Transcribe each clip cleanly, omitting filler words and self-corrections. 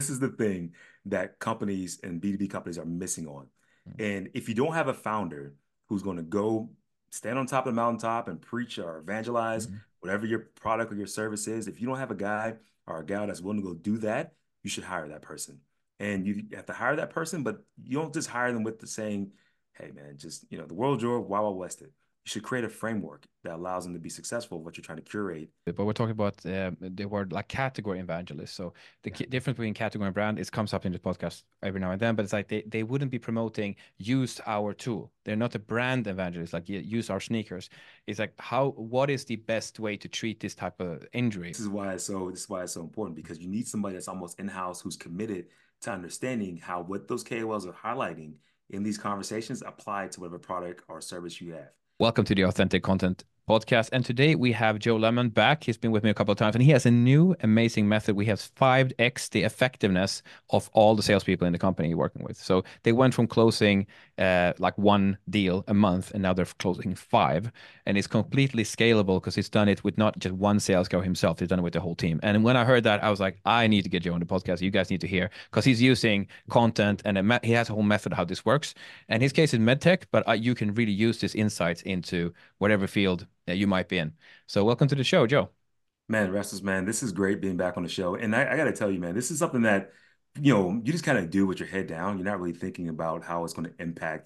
This is the thing that companies and B2B companies are missing on. Mm, And if you don't have a founder who's going to go stand on top of the mountaintop and preach or evangelize mm. whatever your product or your service is, if you don't have a guy or a gal that's willing to go do that, you should hire that person. And you have to hire that person, but you don't just hire them with the saying, hey man, just the world's your wild, wild west it. You should create a framework that allows them to be successful what you're trying to curate. But we're talking about the word like category evangelist. So the Yeah. difference between category and brand is comes up in the podcast every now and then, but it's like they wouldn't be promoting use our tool. They're not a brand evangelist, like use our sneakers. It's like what is the best way to treat this type of injury? This is why it's so important because you need somebody that's almost in-house who's committed to understanding how what those KOLs are highlighting in these conversations apply to whatever product or service you have. Welcome to the Authentic Content Podcast. And today we have Joe Lemon back. He's been with me a couple of times and he has a new amazing method. We have 5x the effectiveness of all the salespeople in the company you're working with. So they went from closing like one deal a month and now they're closing five. And it's completely scalable because he's done it with not just one sales guy himself, he's done it with the whole team. And when I heard that, I was like, I need to get Joe on the podcast. You guys need to hear because he's using content and he has a whole method how this works. And his case is medtech, but you can really use this insights into whatever field that you might be in. So welcome to the show, Joe. Man, Restless, man, this is great being back on the show. And I got to tell you, man, this is something that, you just kind of do with your head down. You're not really thinking about how it's going to impact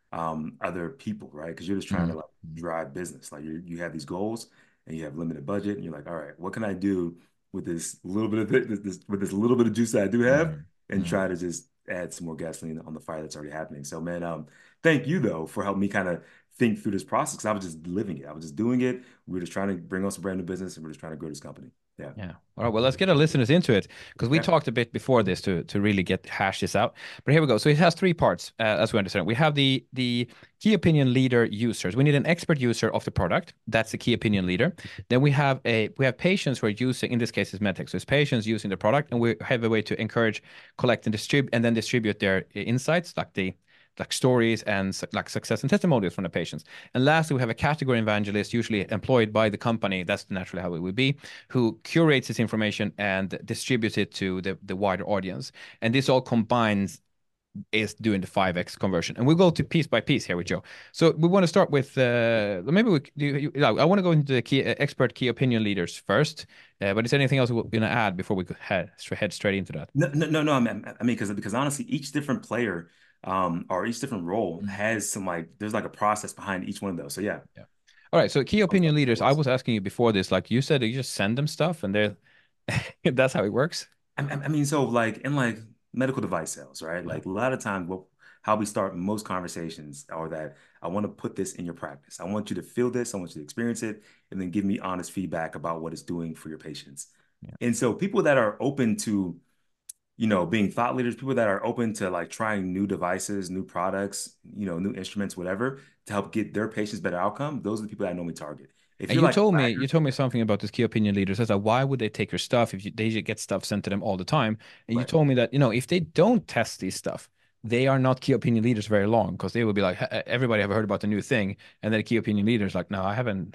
other people, right? Because you're just trying to Mm, like drive business. Like you have these goals and you have limited budget, and you're like, all right, what can I do with this little bit of with this little bit of juice that I do have, mm, and mm. try to just add some more gasoline on the fire that's already happening. So, man, thank you though for helping me kind of think through this process. 'Cause I was just living it. I was just doing it. We were just trying to bring on some brand new business, and we're just trying to grow this company. Yeah. Yeah. All right. Well, let's get our listeners into it because we Yeah. talked a bit before this to really get hash this out. But here we go. So it has three parts, as we understand. We have the key opinion leader users. We need an expert user of the product. That's the key opinion leader. Then we have patients who are using, in this case, is medtech. So it's patients using the product, and we have a way to encourage, collect, and distribute their insights, like stories and like success and testimonials from the patients. And lastly, we have a category evangelist, usually employed by the company. That's naturally how it would be, who curates this information and distributes it to the wider audience. And this all combines is doing the 5x conversion. And we'll go to piece by piece here with Joe. So we want to start with maybe we I want to go into the key expert key opinion leaders first. But is there anything else we're going to add before we head straight into that? No, no, no, no. I mean, because honestly, each different player, or each different role Mm. has there's like a process behind each one of those. So yeah, Yeah. All right. So key I'll opinion start with leaders. I those. was asking you before this, like you said, you just send them stuff and they're that's how it works. I mean, so like in like medical device sales, right? Yeah. Like a lot of times, how we start most conversations are that I want to put this in your practice. I want you to feel this. I want you to experience it, and then give me honest feedback about what it's doing for your patients. Yeah. And so people that are open to being thought leaders, people that are open to like trying new devices, new products, new instruments, whatever, to help get their patients better outcome, those are the people that I normally target. If And you're you like a told me laggard, something about this key opinion leaders. I was like, why would they take your stuff if they should get stuff sent to them all the time? And you right? told me that if they don't test these stuff, they are not key opinion leaders very long because they will be like, everybody have heard about the new thing, and then the key opinion leaders like, no, I haven't.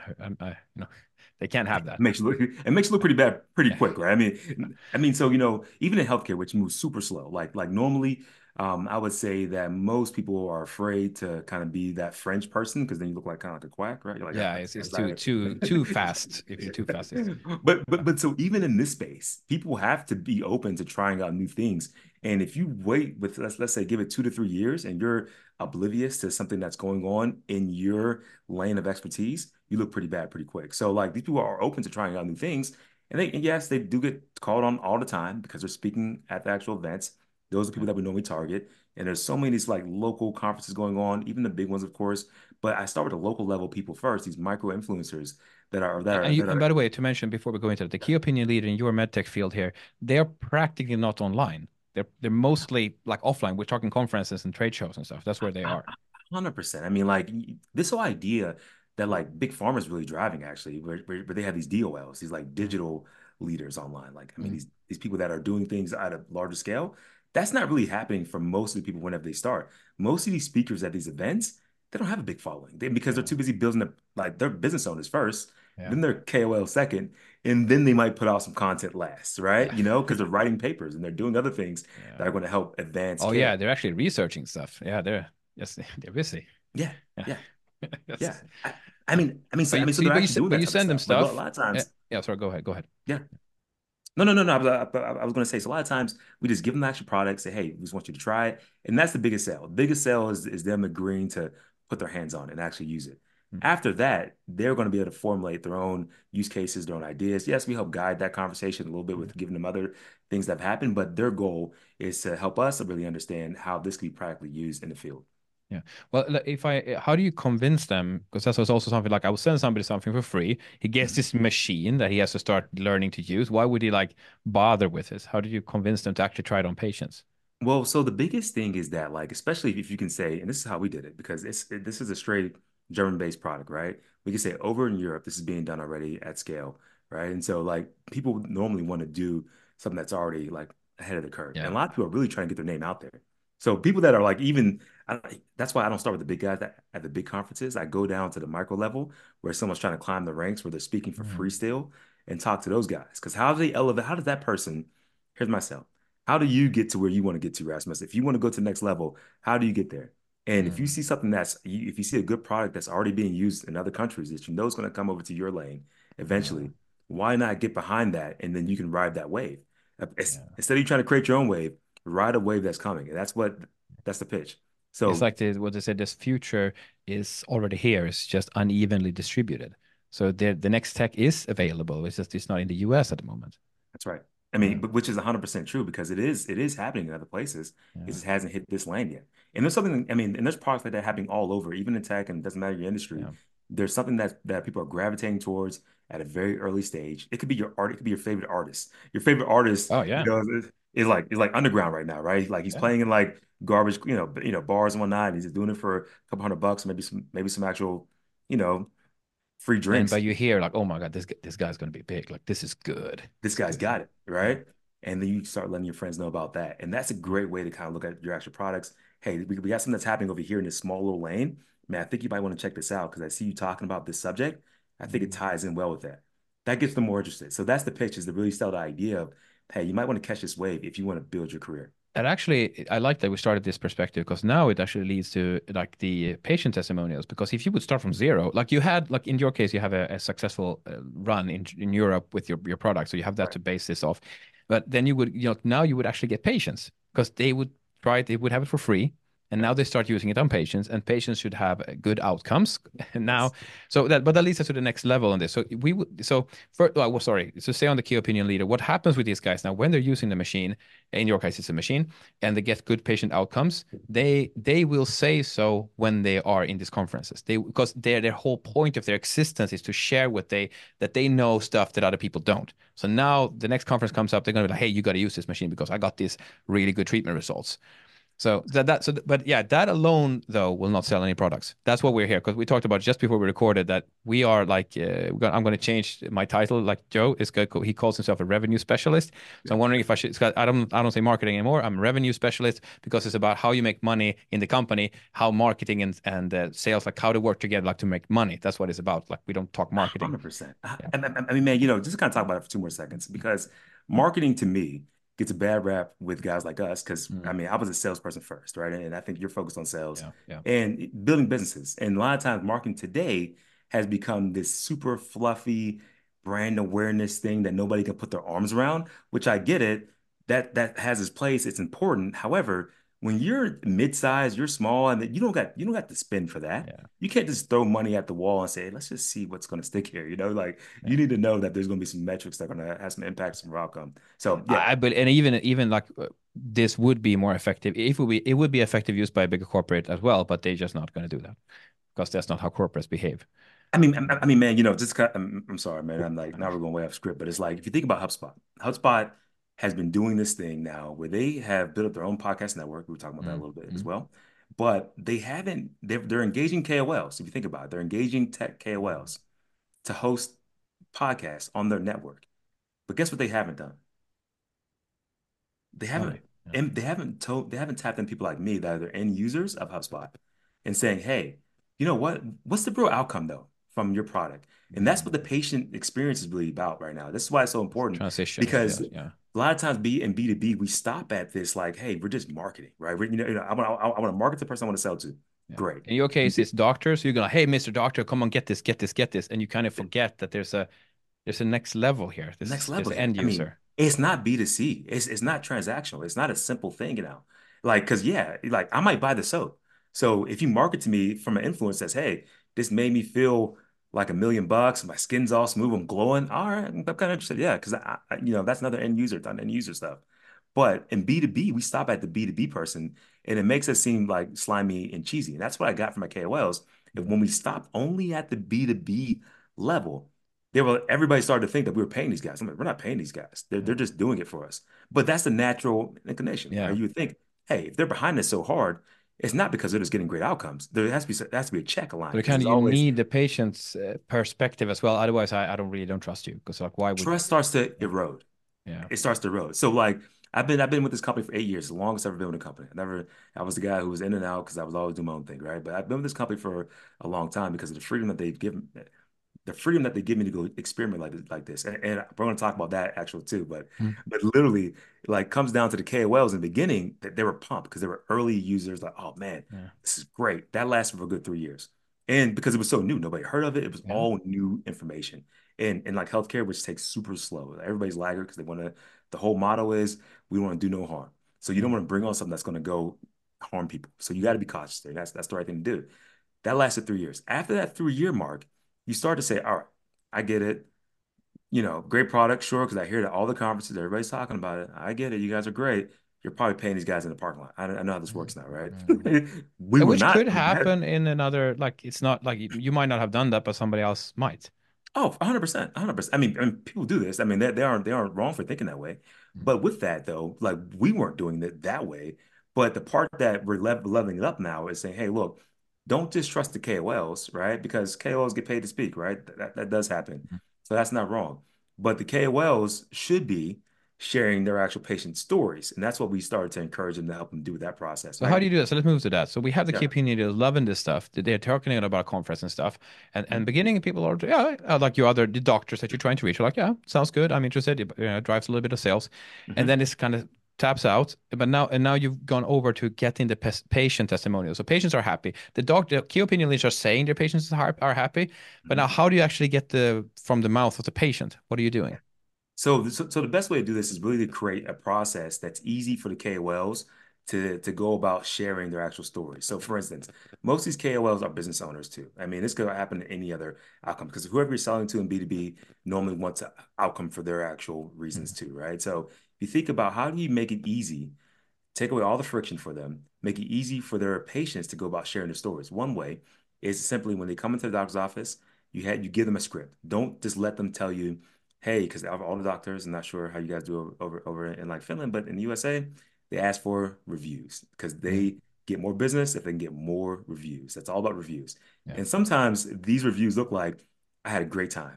They can't have that. It makes you look pretty bad pretty Yeah. quick, right? I mean, so even in healthcare, which moves super slow, like normally, I would say that most people are afraid to kind of be that French person because then you look like kind of like a quack, right? You're like, Yeah, it's too fast. If you're too fast, it's but so even in this space, people have to be open to trying out new things. And if you wait with let's say give it 2 to 3 years and you're oblivious to something that's going on in your lane of expertise, you look pretty bad pretty quick. So like these people are open to trying out new things. And yes, they do get called on all the time because they're speaking at the actual events. Those are yeah. people that we normally target. And there's so many of these like local conferences going on, even the big ones, of course. But I start with the local level people first, these micro influencers that are that are And that by are the way, to mention before we go into it, the key opinion leader in your medtech field here, they're practically not online. They're mostly like offline. We're talking conferences and trade shows and stuff. That's where they are. 100%. I mean, like this whole idea that like big pharma is really driving actually, where they have these DOLs, these like Mm, digital leaders online. Like, I mean, mm, these people that are doing things at a larger scale, that's not really happening for most of the people whenever they start. Most of these speakers at these events, they don't have a big following because they're yeah, too busy building like they're business owners first, Yeah. then they're KOL second, and then they might put out some content last, right? Yeah. Because they're writing papers and they're doing other things that are Yeah. going to help advance Oh care. yeah, they're actually researching stuff. Yeah, they're yes, they're busy. Yeah, Yeah. yeah, Yes. yeah. So But they're you actually doing but that you type of send them stuff. Like a stuff. lot of Yeah, times, yeah, sorry, go ahead. Go ahead. yeah. No. I was going to say, so a lot of times we just give them the actual product, say, hey, we just want you to try it. And that's the biggest sale. The biggest sale is them agreeing to put their hands on it and actually use it. Mm. After that, they're going to be able to formulate their own use cases, their own ideas. Yes, we help guide that conversation a little bit with giving them other things that have happened, but their goal is to help us really understand how this can be practically used in the field. Yeah. Well, if I, how do you convince them? Because that's also something like I will send somebody something for free. He gets Mhm. this machine that he has to start learning to use. Why would he like bother with this? How do you convince them to actually try it on patients? Well, so the biggest thing is that, like, especially if you can say, and this is how we did it, because this is a straight German-based product, right? We can say over in Europe, this is being done already at scale, right? And so, like, people normally want to do something that's already like ahead of the curve, and Yeah. a lot of people are really trying to get their name out there. So people that are like even, that's why I don't start with the big guys at the big conferences. I go down to the micro level where someone's trying to climb the ranks, where they're speaking for free Mhm. still, and talk to those guys. Because how do they elevate? How does that person? Here's myself. How do you get to where you want to get to, Rasmus? If you want to go to the next level, how do you get there? And if you Mm. see something if you see a good product that's already being used in other countries that you know is going to come over to your lane Yeah. eventually, why not get behind that and then you can ride that wave? Yeah. Instead of you trying to create your own wave, ride a wave that's coming. And that's the pitch. It's So like what they said, this future is already here. It's just unevenly distributed. So the next tech is available. It's just it's not in the US at the moment. that's right. I Yeah. mean, but which is 100% true because it is happening in other places. It Yeah. just hasn't hit this lane yet. And there's something, I mean, and there's products like that happening all over, even in tech, and it doesn't matter your industry. Yeah. There's something that people are gravitating towards at a very early stage. It could be your art, it could be your favorite artist. Your favorite artist, Oh yeah. is like underground right now, right? Like he's Yeah. playing in like garbage, bars and whatnot. And he's just doing it for a couple $100, maybe some actual, you know, free And drinks. but you hear like, oh my God, this guy's gonna be big. Like this is good. This It's guy's good. got it, Yeah. right? And then you start letting your friends know about that. And that's a great way to kind of look at your actual products. Hey, we got something that's happening over here in this small little lane. Man, I think you might want to check this out because I see you talking about this subject. I think it Mm. ties in well with that. That gets them more interested. So that's the pitch is to really sell the idea of, hey, you might want to catch this wave if you want to build your career. And actually, I like that we started this perspective because now it actually leads to like the patient testimonials. Because if you would start from zero, like you had, like in your case, you have a successful run in Europe with your product, so you have that Right. to base this off. But then you would, now you would actually get patients because they would try it, they would have it for free, and Yep. now they start using it on patients, and patients should have good outcomes. And now, Yes. but that leads us to the next level on this. So we would, so for, well, sorry, so stay on the key opinion leader. What happens with these guys now when they're using the machine? In your case, it's a machine and they get good patient outcomes, they will say so when they are in these conferences. They because their whole point of their existence is to share what they know stuff that other people don't. So now the next conference comes up, they're gonna be like, hey, you got to use this machine because I got these really good treatment results. So but yeah, that alone though will not sell any products. That's what we're here because we talked about just before we recorded that we are like I'm going to change my title. Like Joe is good. He calls himself a revenue specialist. So Yeah. I'm wondering if I should. I don't say marketing anymore. I'm a revenue specialist because it's about how you make money in the company, how marketing and sales like how to work together like to make money. That's what it's about. Like we don't talk marketing. 100%. I, Yeah. I, I mean, man, just kind of talk about it for 2 more seconds because marketing to me gets a bad rap with guys like us because I Mm. mean, I was a salesperson first, right? And I think you're focused on sales Yeah. Yeah. and building businesses. And a lot of times, marketing today has become this super fluffy brand awareness thing that nobody can put their arms around, which I get it. That has its place. It's important. However, when you're mid-size, you're small, and you don't got to spend for that. Yeah. You can't just throw money at the wall and say, let's just see what's going to stick here. Like Yeah. you need to know that there's going to be some metrics that are going to have some impact, some outcome. So yeah, But and even like this would be more effective if it would be effective used by a bigger corporate as well, but they're just not going to do that because that's not how corporates behave. I mean, man, I'm sorry, man. I'm like, now we're going way off script, but it's like, if you think about HubSpot has been doing this thing now where they have built up their own podcast network. We were talking about that a little bit as Mm-hmm. well, but they're engaging KOLs. If you think about it, they're engaging tech KOLs to host podcasts on their network. But guess what they haven't done? They haven't Money. Yeah. and they haven't tapped in people like me that are the end users of HubSpot and saying, hey, you know what? What's the real outcome though from your product. And that's what the patient experience is really about right now. This is why it's so important Transition is because the, yeah. a lot of times in B2B, we stop at this like, hey, we're just marketing, right? I want to market to the person I want to sell to. Yeah. Great. In your case, it's doctors. You're gonna, hey, Mr. Doctor, come on, get this, get this, get this, and you kind of forget that there's a next level here. Next There's level an here. end I mean, user. it's not B2C. It's not transactional. It's not a simple thing, Like, cause yeah, like I might buy the soap. So if you market to me from an influence that says, hey, this made me feel like $1 million, my skin's all smooth, I'm glowing. All right, I'm kind of interested. Yeah, because that's another end user, done end user stuff. But in B2B, we stop at the B2B person and it makes us seem like slimy and cheesy. And that's what I got from my KOLs. And when we stopped only at the B2B level, everybody started to think that we were paying these guys. I'm like, we're not paying these guys. They're just doing it for us. But that's the natural inclination, right? Yeah. You would think, hey, if they're behind us so hard, it's not because they're just getting great outcomes. There has to be a check aligned But because kind there's of you always need the patient's perspective as well. Otherwise, I don't trust you because like why would trust starts to yeah erode. yeah It starts to erode. So like I've been with this company for 8 years, the longest I've ever been with a company. I was the guy who was in and out because I was always doing my own thing, right? But I've been with this company for a long time because of the freedom that they give me to go experiment like this. And we're going to talk about that actually too. But Mm. but literally, like comes down to the KOLs in the beginning that they were pumped because they were early users. Like, oh man, Yeah. this is great. That lasted for a good 3 years, and because it was so new, nobody heard of it. It was Yeah. all new information. And like healthcare, which takes super slow. Everybody's laggard because they want to. The whole motto is we want to do no harm. So you Yeah. don't want to bring on something that's going to go harm people. So you got to be cautious there. That's the right thing to do. That lasted 3 years. After that 3 year mark, you start to say, all right, I get it. Great product, sure, because I hear that all the conferences, everybody's talking about it. I get it. You guys are great. You're probably paying these guys in the parking lot. I know how this works now, right? Mm. We were Which not. could happen in another, like it's not like you might not have done that, but somebody else might. Oh, 100%, 100%. I mean, people do this. I mean, they aren't wrong for thinking that way. Mm. But with that though, like we weren't doing it that way. But the part that we're leveling it up now is saying, hey, look, don't just trust the KOLs, right? Because KOLs get paid to speak, right? That does happen. So that's not wrong. But the KOLs should be sharing their actual patient stories. And that's what we started to encourage them to help them do with that process, So how right? do you do that? So let's move to that. So we have the key Yeah. opinion leaders loving this stuff. They're talking about conference and stuff. And Mhm. beginning people are yeah, like your other the doctors that you're trying to reach are like, yeah, sounds good. I'm interested. It drives a little bit of sales. And Mhm. then it's kind of taps out. But now you've gone over to getting the patient testimonial. So patients are happy. The key opinion leaders are saying their patients are happy. But now Mhm. how do you actually get the from the mouth of the patient? What are you doing? So the best way to do this is really to create a process that's easy for the KOLs to go about sharing their actual stories. So for instance, most of these KOLs are business owners too. I mean, this could happen in any other outcome because whoever you're selling to in B2B normally wants an outcome for their actual reasons Mm. too, right? So if you think about how do you make it easy, take away all the friction for them, make it easy for their patients to go about sharing their stories. One way is simply when they come into the doctor's office, you give them a script. Don't just let them tell you, hey, because all the doctors, I'm not sure how you guys do over in like Finland, but in the USA, they ask for reviews because Yeah. they get more business if they can get more reviews. That's all about reviews. Yeah. And sometimes these reviews look like I had a great time.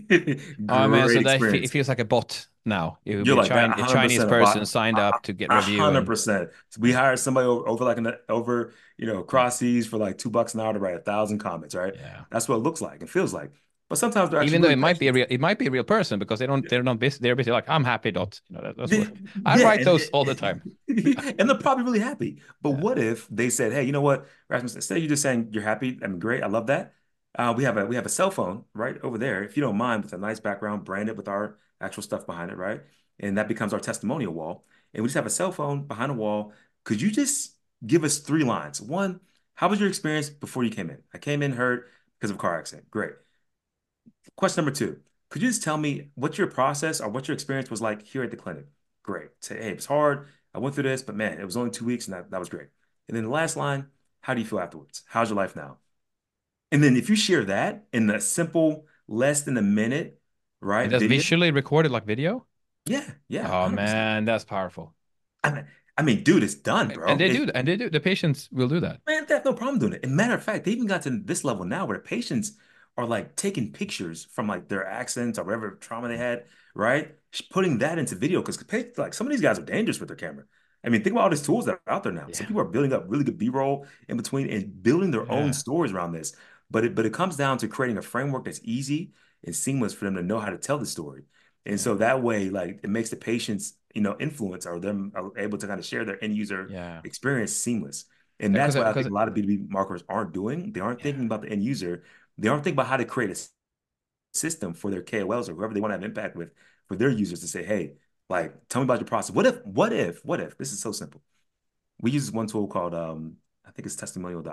Oh man, so Great that it experience. feels like a bot now. It would be You're like that A Chinese 100% person about signed up to get a review hundred and percent. So we yeah, hired somebody over like over yeah, across seas for like $2 an hour to write 1,000 comments, right? yeah. That's what it looks like and feels like. But sometimes they're actually Even though really passionate. it might be a real person because they're not busy. They're busy like I'm happy. Dot. That's what I Yeah, write those all the time. and they're probably really happy. But Yeah. what if they said, "Hey, you know what, Rasmus? Instead of you just saying you're happy, I mean, great, I love that. We have a cell phone right over there, if you don't mind, with a nice background, branded with our actual stuff behind it, right? And that becomes our testimonial wall. And we just have a cell phone behind a wall. Could you just give us 3 lines? One, how was your experience before you came in? I came in hurt because of a car accident. Great. Question number two, could you just tell me what your process or what your experience was like here at the clinic? Great. Say, hey, it was hard. I went through this, but man, it was only 2 weeks and that was great. And then the last line, how do you feel afterwards? How's your life now? And then if you share that in a simple, less than a minute, right, And that's video, visually recorded like video. yeah, yeah, Oh 100%. man, that's powerful. I mean, dude, it's done, And bro. they do that. And they do. The patients will do that. Man, they have no problem doing it. And matter of fact, they even got to this level now where the patients are like taking pictures from like their accidents or whatever trauma they had, right? Putting that into video because like some of these guys are dangerous with their camera. I mean, think about all these tools that are out there now. Some Yeah. people are building up really good B-roll in between and building their own Yeah. stories around this. But it comes down to creating a framework that's easy and seamless for them to know how to tell the story. And Yeah. so that way, like it makes the patient's, influence or them are able to kind of share their end user Yeah. experience seamless. And Because that's what I because think a lot of B2B marketers aren't doing. They aren't yeah. thinking about the end user. They aren't thinking about how to create a system for their KOLs or whoever they want to have impact with for their users to say, hey, like, tell me about your process. What if, this is so simple. We use one tool called I think it's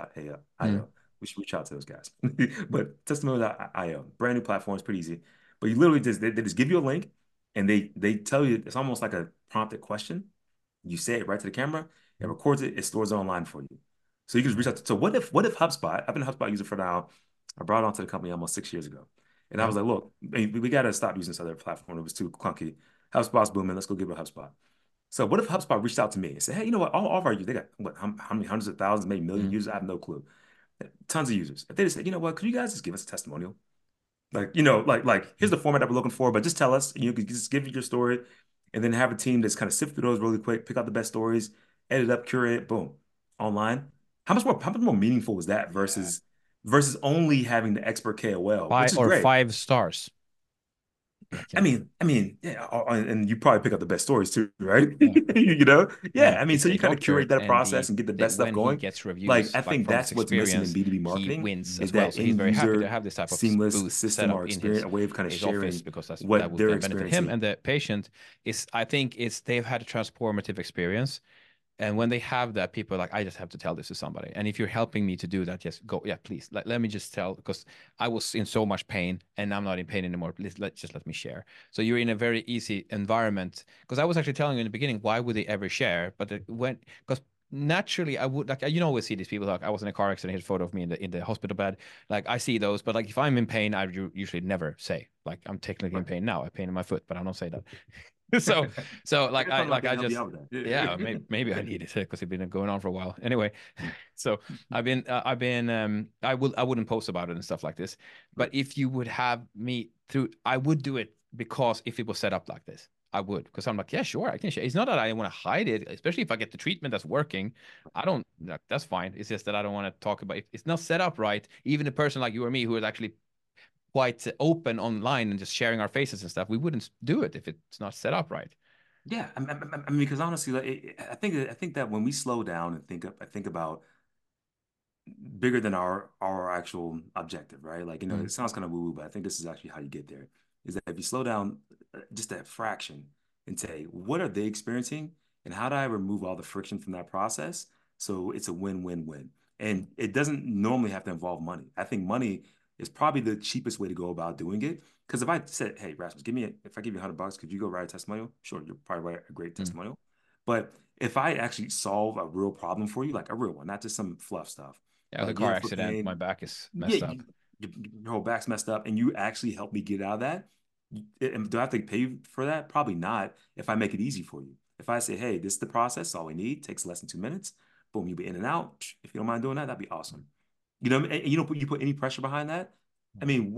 Mm. testimonial.io. We should reach out to those guys. But testimonial.io, brand new platform, it's pretty easy. But you literally they just give you a link and they tell you it's almost like a prompted question. You say it right to the camera, it Mm. records it, it stores it online for you. So you can just reach Yeah. out to, so what if HubSpot, I've been a HubSpot user for now, I brought it onto the company almost 6 years ago. And I Yeah. was like, look, we got to stop using this other platform. It was too clunky. HubSpot's booming. Let's go give it a HubSpot. So what if HubSpot reached out to me and said, hey, you know what? All of our users, they got what, how many hundreds of thousands, maybe million Mm. users? I have no clue. Tons of users. If they just said, you know what, could you guys just give us a testimonial? Like, here's Mm. the format that we're looking for, but just tell us, you can just give your story and then have a team that's kind of sift through those really quick, pick out the best stories, edit up, curate, boom, online. How much more meaningful was that Yeah. versus only having the expert KOL, which Five is or great. 5 stars. Like, Yeah, and you probably pick up the best stories too, right? yeah. Yeah, Yeah. I mean, it's so the you kind of doctor, curate that and process and get the the best stuff when he going. gets Like, reviews I like think from his that's what's missing in experience, B2B he marketing wins is as well. that So he's end very happy to user have this type of seamless booth set system up or in experience, a way of kind of his office, sharing because that what would they're then benefit him experiencing. and the patient. Is I think it's they've had a transformative experience, and when they have that, people are like, I just have to tell this to somebody. And if you're helping me to do that, yes, go. Yeah, please. Let me just tell, because I was in so much pain and I'm not in pain anymore. Please just let me share. So you're in a very easy environment. Because I was actually telling you in the beginning, why would they ever share? But it went, because naturally I would, like, always see these people, like, I was in a car accident, here's a photo of me in the hospital bed. Like, I see those, but like if I'm in pain, I usually never say, like, I'm technically in Right. pain now, I have pain in my foot, but I don't say that. so so I like guess something I like that I help you just, out with yeah, that. maybe I need it because it's been going on for a while anyway. So I wouldn't post about it and stuff like this, but Right. if you would have me through, I would do it, because if it was set up like this, I would, because I'm like, yeah, sure, I can share. It's not that I want to hide it, especially if I get the treatment that's working. I don't, like, that's fine. It's just that I don't want to talk about it. It's not set up right. Even a person like you or me, who is actually quite open online and just sharing our faces and stuff, we wouldn't do it if it's not set up right. Yeah, I mean, because honestly, like, I think that when we slow down and think about bigger than our actual objective, right? Like, Mm. it sounds kind of woo-woo, but I think this is actually how you get there. Is that if you slow down just that fraction and say, what are they experiencing, and how do I remove all the friction from that process so it's a win-win-win? Mm. And it doesn't normally have to involve money. I think money is probably the cheapest way to go about doing it. Because if I said, hey, Rasmus, if I give you $100, could you go write a testimonial? Sure, you'll probably write a great Mm. testimonial. But if I actually solve a real problem for you, like a real one, not just some fluff stuff, Yeah, with a like you car have foot accident, my pain, back is yeah, messed up. your whole back's messed up, and you actually help me get out of that. Do I have to pay you for that? Probably not. If I make it easy for you, if I say, hey, this is the process, all we need, takes less than 2 minutes, boom, you'll be in and out. If you don't mind doing that, that'd be awesome. And you don't put any pressure behind that. I mean,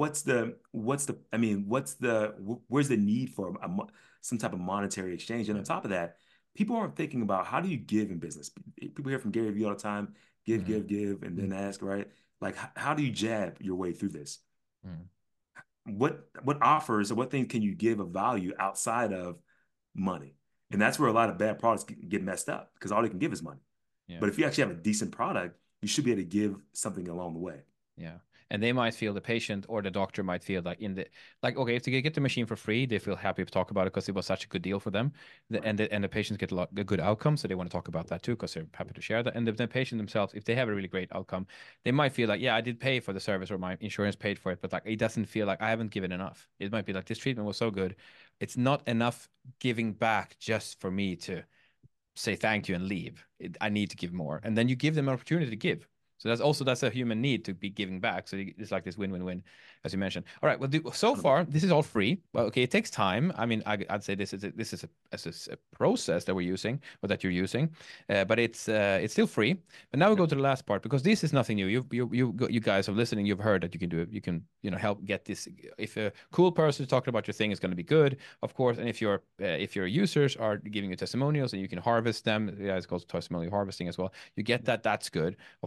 where's the need for some type of monetary exchange? And Yeah. on top of that, people aren't thinking about how do you give in business. People hear from Gary Vee all the time, give, Mm. give, give, and then Mm. ask, right? Like, how do you jab your way through this? Mm. What offers or what things can you give of value outside of money? And that's where a lot of bad products get messed up because all they can give is money. Yeah. But if you actually have a decent product, you should be able to give something along the way. Yeah. And they might feel, the patient or the doctor might feel like, like, okay, if they get the machine for free, they feel happy to talk about it because it was such a good deal for them. Right. And the patients get a good outcome. So they want to talk about that too, because they're happy to share that. And the patient themselves, if they have a really great outcome, they might feel like, yeah, I did pay for the service, or my insurance paid for it, but like, it doesn't feel like I haven't given enough. It might be like, this treatment was so good. It's not enough giving back just for me to say thank you and leave. I need to give more. And then you give them an opportunity to give. So that's a human need to be giving back. So it's like this win-win-win, as you mentioned. All right. Well, so far this is all free. Well, okay, it takes time. I mean, I'd say this is a process that we're using, or that you're using, but it's still free. But now we go to the last part, because this is nothing new. You guys are listening. You've heard that you can do it. You can help get this. If a cool person is talking about your thing, it's going to be good, of course. And if your users are giving you testimonials and you can harvest them, yeah, it's called testimonial harvesting as well. You get that. That's good, of course.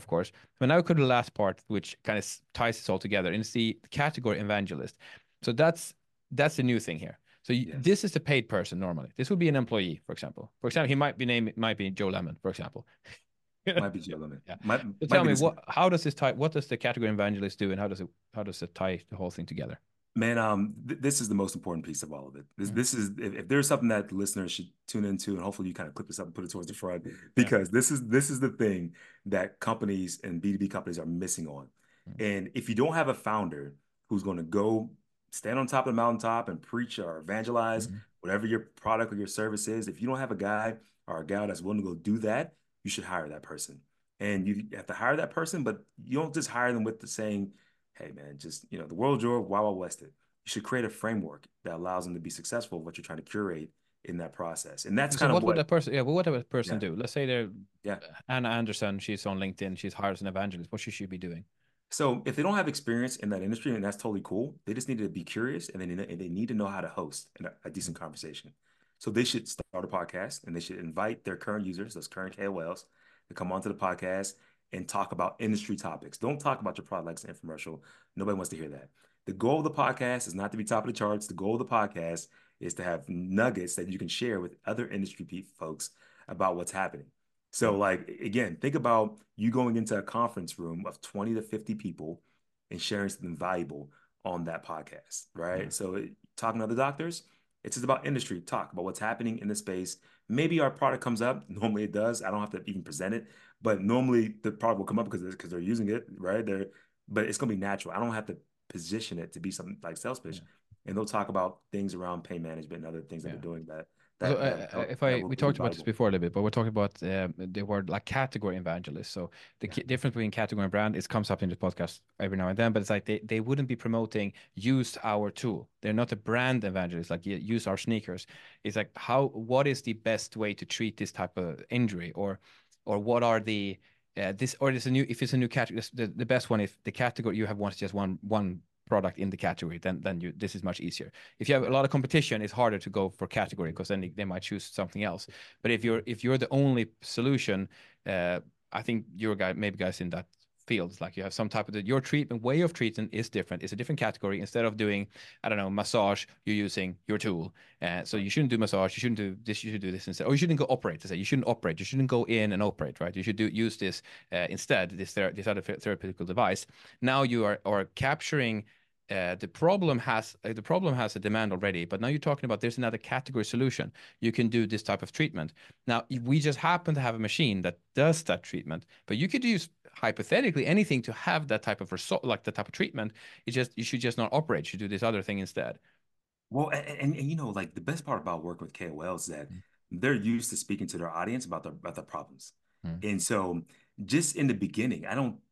But now we come to the last part, which kind of ties this all together, and it's the category evangelist. So that's the new thing here. So Yes. this is the paid person normally. This would be an employee, for example. For example, he might be named, it might be Joe Lemon, for example. Might be Joe Lemon. Yeah. So Might tell be me, this what guy. how does this tie? What does the category evangelist do, and how does it tie the whole thing together? Man, this is the most important piece of all of it. This Mm. this is if there's something that the listeners should tune into, and hopefully you kind of clip this up and put it towards the front, Yeah. because this is the thing that companies and B2B companies are missing on. Mm. And if you don't have a founder who's going to go stand on top of the mountaintop and preach or evangelize Mm. whatever your product or your service is, if you don't have a guy or a gal that's willing to go do that, you should hire that person. And you have to hire that person, but you don't just hire them with the saying, hey man, just the world's your Wild Wild West. You should create a framework that allows them to be successful what you're trying to curate in that process. And that's So kind of what would what, that person? Yeah, but what would that person yeah, do? Let's say they're yeah. Anna Anderson. She's on LinkedIn. She's hired as an evangelist. What should she be doing? So if they don't have experience in that industry, and that's totally cool, they just need to be curious and they need to know how to host a decent conversation. So they should start a podcast and they should invite their current users, those current KOLs, to come onto the podcast and talk about industry topics. Don't talk about your product like it's an infomercial. Nobody wants to hear that. The goal of the podcast is not to be top of the charts. The goal of the podcast is to have nuggets that you can share with other industry folks about what's happening. So, Mm. like, again, think about you going into a conference room of 20 to 50 people and sharing something valuable on that podcast, Yeah. right? So, talking to other doctors, it's just about industry talk, about what's happening in the space. Maybe our product comes up. Normally it does. I don't have to even present it, but normally the product will come up because they're using it, right? But it's gonna be natural. I don't have to position it to be something like sales pitch. Yeah. And they'll talk about things around pain management and other things that Yeah. they're doing that So that that if that I will we be talked about this valuable. before a little bit, but we're talking about the word like category evangelist. So the Yeah. difference between category and brand is comes up in the podcast every now and then, but it's like they wouldn't be promoting use our tool. They're not a brand evangelist like use our sneakers. It's like what is the best way to treat this type of injury, or what are the this or it's a new if it's a new category, the best one if the category you have one just one product in the category, then this is much easier. If you have a lot of competition, it's harder to go for category because then they might choose something else. But if you're the only solution, I think you're a guy, maybe guys in that field, it's like you have some type of your treatment way of treating is different. It's a different category. Instead of doing, I don't know, massage, you're using your tool. So you shouldn't do massage. You shouldn't do this. You should do this instead. Or you shouldn't go operate. To say you shouldn't operate. You shouldn't go in and operate. Right. You should use this instead. This other therapeutical device. Now you are capturing the problem has a demand already, but now you're talking about there's another category solution. You can do this type of treatment. Now, if we just happen to have a machine that does that treatment, but you could use hypothetically anything to have that type of result, like the type of treatment. It's just you should just not operate. You should do this other thing instead. Well, and like the best part about working with KOLs is that they're used to speaking to their audience about their problems. Mm. And so just in the beginning, I don't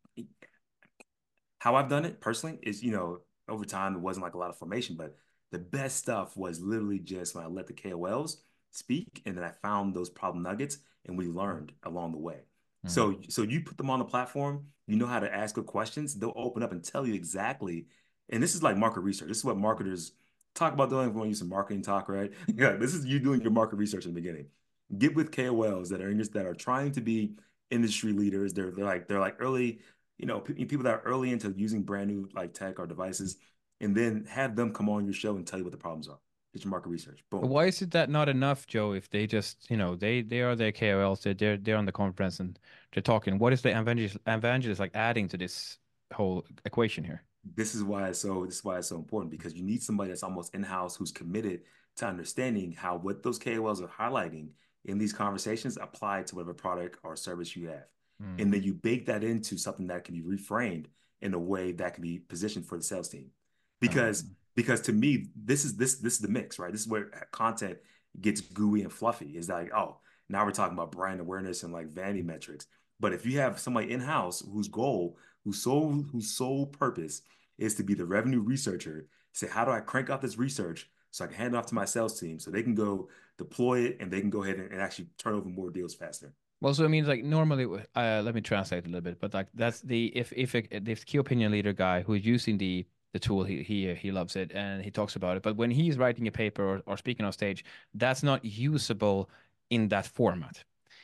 how I've done it personally is, over time it wasn't like a lot of formation, but the best stuff was literally just when I let the KOLs speak and then I found those problem nuggets and we learned along the way. Mm. So you put them on the platform, you know how to ask good questions, they'll open up and tell you exactly. And this is like market research. This is what marketers talk about doing if we want to use some marketing talk, right? Yeah, this is you doing your market research in the beginning. Get with KOLs that are trying to be industry leaders. They're like early people that are early into using brand new like tech or devices, and then have them come on your show and tell you what the problems are. Get your market research. But Boom. why is it that not enough, Joe? If they just, they are their KOLs, they're on the conference and they're talking. What is the evangelist like adding to this whole equation here? This is why it's so important because you need somebody that's almost in-house who's committed to understanding how what those KOLs are highlighting in these conversations apply to whatever product or service you have. Mm. And then you bake that into something that can be reframed in a way that can be positioned for the sales team. Because Um, because to me, this is the mix, right? This is where content gets gooey and fluffy. Is like, oh, now we're talking about brand awareness and like vanity metrics. But if you have somebody in-house whose sole purpose is to be the revenue researcher, say, how do I crank out this research so I can hand it off to my sales team so they can go deploy it and they can go ahead and actually turn over more deals faster. well, so it means like normally, let me translate a little bit, but like that's the if key opinion leader guy who's using the tool, he loves it and he talks about it. But when he's writing a paper or speaking on stage, that's not usable in that format.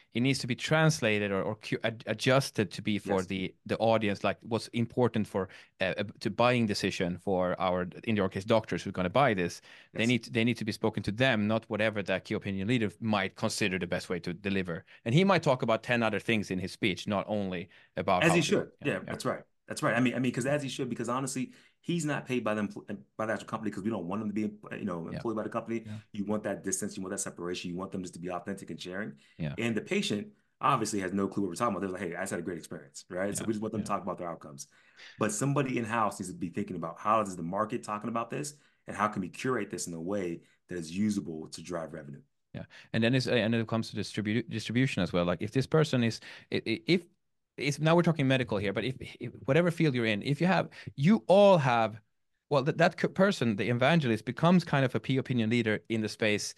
it needs to be translated or adjusted to be for Yes. the audience, like what's important for to buying decision for our, in your case, doctors who are going to buy this. Yes. They need to be spoken to them, not whatever that key opinion leader might consider the best way to deliver. And he might talk about 10 other things in his speech, not only about As how he to, should. Yeah, yeah, that's right. That's right. Because as he should, because honestly, he's not paid by them by the actual company because we don't want him to be, yeah, employed by the company. yeah, You want that distance, you want that separation, you want them just to be authentic and sharing. yeah, And the patient obviously has no clue what we're talking about. They're like, hey, I just had a great experience, right? So yeah, we just want them to yeah. talk about their outcomes. But somebody in-house needs to be thinking about how is the market talking about this and how can we curate this in a way that is usable to drive revenue. Yeah, and then it comes to distribution as well. Like if this person is, if it's, now we're talking medical here, but if whatever field you're in, if you all have, well, that person, the evangelist, becomes kind of a key opinion leader in the space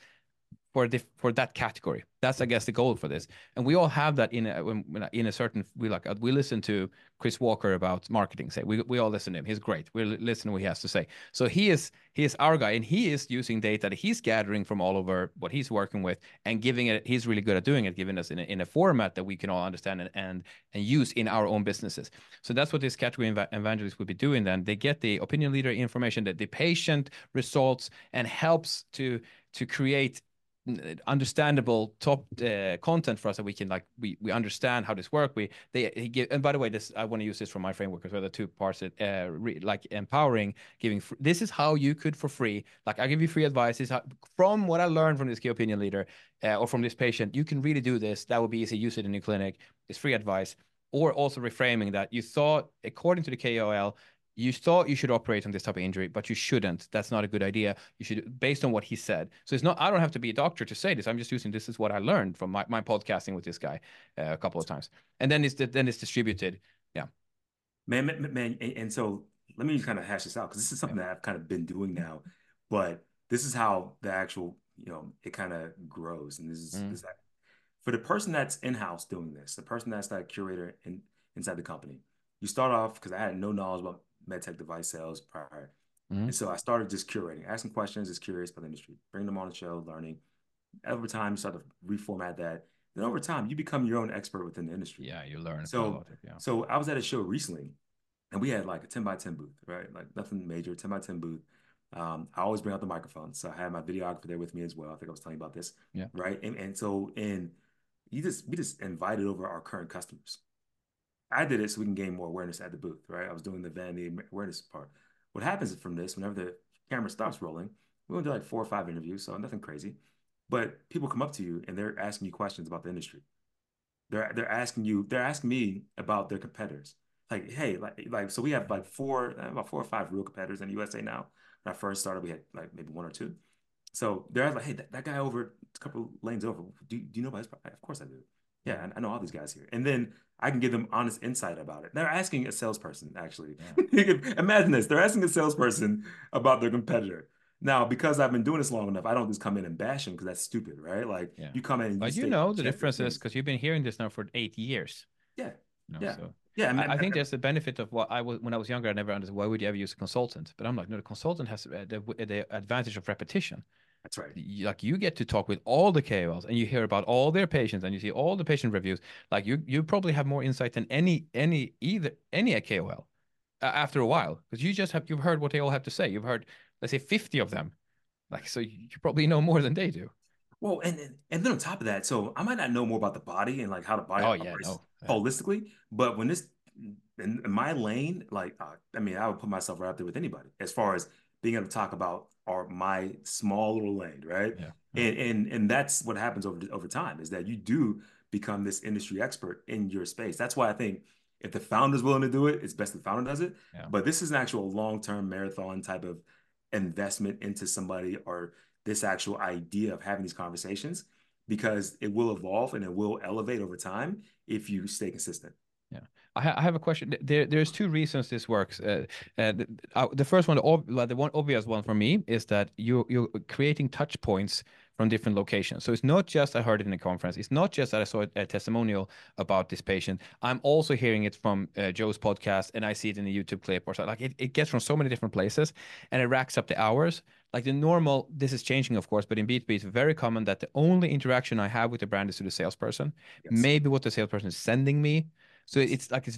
for that category. That's, I guess, the goal for this. And we all have that in a certain, we listen to Chris Walker about marketing. Say we all listen to him. He's great. We listen to what he has to say. So he is our guy, and he is using data that he's gathering from all over what he's working with and giving it. He's really good at doing it, giving us in a format that we can all understand and use in our own businesses. So that's what this category evangelist would be doing. Then they get the opinion leader information, that the patient results, and helps to create understandable top content for us that we can, like, we understand how this work. He give, and by the way, this, I want to use this from my framework as well, the two parts, like empowering, giving this is how you could for free, like I give you free advice. This is how, from what I learned from this key opinion leader or from this patient, you can really do this. That would be easy. Use it in your clinic. It's free advice. Or also reframing that you thought, according to the KOL, you thought you should operate on this type of injury, but you shouldn't. That's not a good idea. You should, based on what he said. So it's not, I don't have to be a doctor to say this. I'm just using, this is what I learned from my podcasting with this guy a couple of times. And then it's distributed. Yeah. Man, and so let me kind of hash this out because this is Yeah. something that I've kind of been doing now, but this is how the actual, it kind of grows. And Mm, this is that for the person that's in-house doing this, the person that's that curator inside the company, you start off because I had no knowledge about medtech device sales prior. mm, And so I started just curating, asking questions, just curious about the industry, bring them on the show, learning. Over time, you start to reformat that. Then over time, you become your own expert within the industry. yeah. You learn quite a So, lot. Yeah. so I was at a show recently and we had like a 10 by 10 booth, right? Like nothing major, 10 by 10 booth. I always bring out the microphone. So I had my videographer there with me as well. I think I was telling you about this, Yeah. right? And we just invited over our current customers. I did it so we can gain more awareness at the booth, right? I was doing the vanity awareness part. What happens from this, whenever the camera stops rolling, we're gonna do like 4 or 5 interviews, so nothing crazy. But people come up to you and they're asking you questions about the industry. They're asking me about their competitors. Like, hey, like so we have like about 4 or 5 real competitors in the USA now. When I first started, we had like maybe one or two. So they're like, hey, that guy over a couple lanes over, do you know about his product? Of course I do. Yeah, I know all these guys here. And then I can give them honest insight about it. They're asking a salesperson, actually. Yeah. Imagine this. They're asking a salesperson about their competitor. Now, because I've been doing this long enough, I don't just come in and bash them because that's stupid, right? Like Yeah. you come in and you But you state know the objective differences things. because you've been hearing this now for 8 years. Yeah, yeah, So yeah. I think there's the benefit of what I was when I was younger. I never understood why would you ever use a consultant, but I'm like, no, the consultant has the advantage of repetition. That's right. Like you get to talk with all the KOLs and you hear about all their patients and you see all the patient reviews. Like you probably have more insight than any KOL after a while because you've heard what they all have to say. You've heard, let's say, 50 of them. Like, so you probably know more than they do. Well, and then on top of that, so I might not know more about the body and like how the body Oh yeah, operates no, yeah, holistically, but when this in my lane, like I would put myself right up there with anybody as far as being able to talk about my small little lane, right? yeah, yeah. And that's what happens over time is that you do become this industry expert in your space. That's why I think if the founder's willing to do it, it's best the founder does it. Yeah. But this is an actual long-term marathon type of investment into somebody or this actual idea of having these conversations because it will evolve and it will elevate over time if you stay consistent. Yeah, I have a question. There's two reasons this works. The first one, the one obvious one for me, is that you're creating touch points from different locations. So it's not just I heard it in a conference. It's not just that I saw a testimonial about this patient. I'm also hearing it from Joe's podcast, and I see it in a YouTube clip or something. Like it gets from so many different places, and it racks up the hours. Like the normal, this is changing, of course, but in B2B, it's very common that the only interaction I have with the brand is to the salesperson, Yes. maybe what the salesperson is sending me. So it's like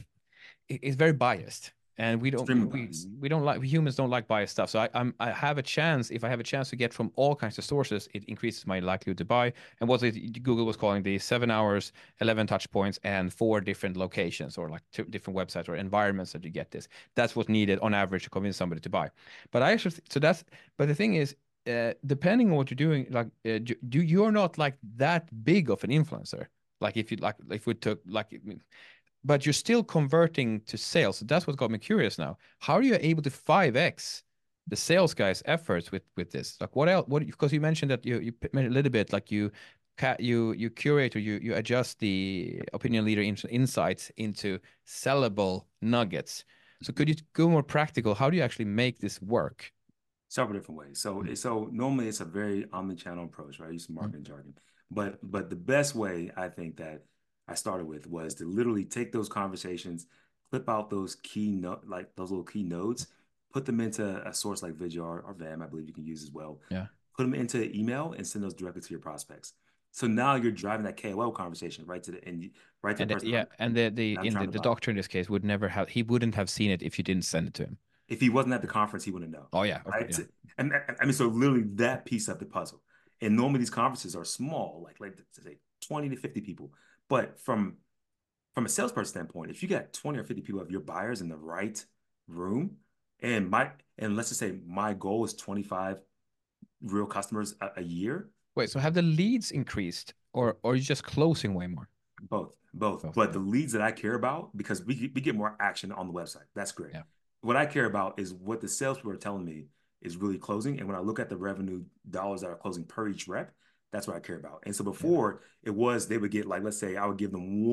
it's very biased, and Extremely biased. we don't like, we humans don't like biased stuff. So I have a chance, if I have a chance to get from all kinds of sources, it increases my likelihood to buy. And what Google was calling the 7 hours, 11 touch points, and 4 different locations, or like 2 different websites or environments that you get this. That's what's needed on average to convince somebody to buy. But I actually, so that's, but the thing is, depending on what you're doing, like you're not like that big of an influencer. Like if you like, if we took like, but you're still converting to sales. So that's what got me curious now. How are you able to 5x the sales guys' efforts with this? Like what else? What, because you mentioned that you mentioned a little bit like you curate, or you adjust the opinion leader insights into sellable nuggets. So could you go more practical? How do you actually make this work? Several different ways. So normally it's a very omni-channel approach, right? I use some Mm. marketing jargon. But the best way I think that I started with was to literally take those conversations, clip out those key note, like those little key notes, put them into a source like Vidyard or VAM, I believe you can use as well. Yeah. Put them into email and send those directly to your prospects. So now you're driving that KOL conversation right to the and right to the And person yeah, and the I'm in trying to the buy. doctor in this case would never have, he wouldn't have seen it if you didn't send it to him. If he wasn't at the conference, he wouldn't know, Oh yeah, of course, right? yeah. And I mean, so literally that piece of the puzzle. And normally these conferences are small, like say 20 to 50 people. But from a salesperson standpoint, if you got 20 or 50 people of your buyers in the right room, and my and let's just say my goal is 25 real customers a year. Wait, so have the leads increased, or are you just closing way more? Both. Both. But Yeah. the leads that I care about, because we get more action on the website. That's great. Yeah. What I care about is what the salespeople are telling me is really closing. And when I look at the revenue dollars that are closing per each rep, that's what I care about. And so Yeah. before it was they would get like, let's say I would give them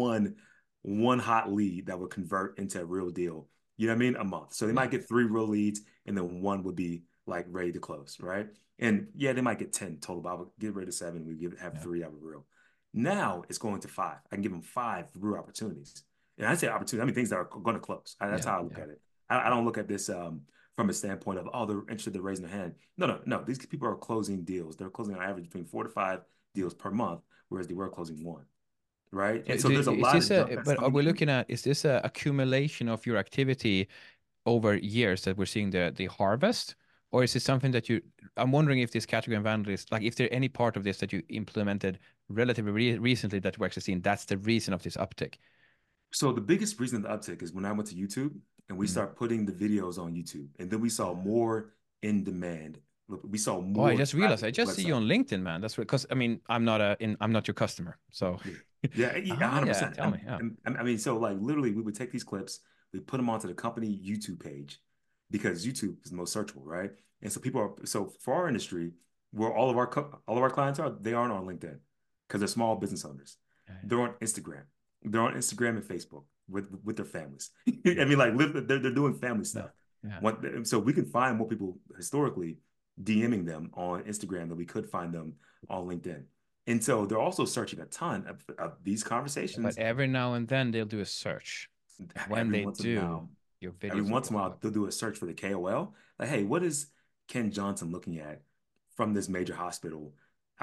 one hot lead that would convert into a real deal. You know what I mean? A month. So they Yeah. might get 3 real leads and then one would be like ready to close, right? And yeah, they might get 10 total, but I would get rid of 7. Have Yeah. 3 that were real. Now it's going to 5. I can give them 5 real opportunities. And I say opportunity, I mean things that are going to close. That's Yeah. how I look Yeah. at it. I don't look at this from a standpoint of, oh, they're interested, they're raising their hand. No. These people are closing deals. They're closing on average between 4 to 5 deals per month, whereas they were closing one, right? So And so there's a is lot this of junk a, that's but are coming we in. looking at, is this a accumulation of your activity over years that we're seeing the harvest? Or is it something that you, I'm wondering if this category evangelist, like if there any part of this that you implemented relatively recently that we're actually seeing, that's the reason of this uptick. So the biggest reason of the uptick is when I went to YouTube and we Mm. start putting the videos on YouTube, and then we saw more in demand. Look, we saw Oh, I more just realized traffic I to the just see you website. on LinkedIn, man. That's because I mean I'm not your customer, so Yeah, yeah, yeah, ah yeah, 100%. tell me, yeah, I mean, so like literally, we would take these clips, we put them onto the company YouTube page because YouTube is the most searchable, right? And so people are so for our industry, where all of our clients are, they aren't on LinkedIn because they're small business owners. yeah, They're on Instagram. They're on Instagram and Facebook with their families. I yeah, mean, like they're doing family yeah, stuff. yeah. So we can find more people historically DMing them on Instagram than we could find them on LinkedIn. And so they're also searching a ton of these But conversations every now and then they'll do a search, and when every they once in a do, while. your Every videos will once in a pop while, up. they'll do a search for the KOL. Like, hey, what is Ken Johnson looking at from this major hospital?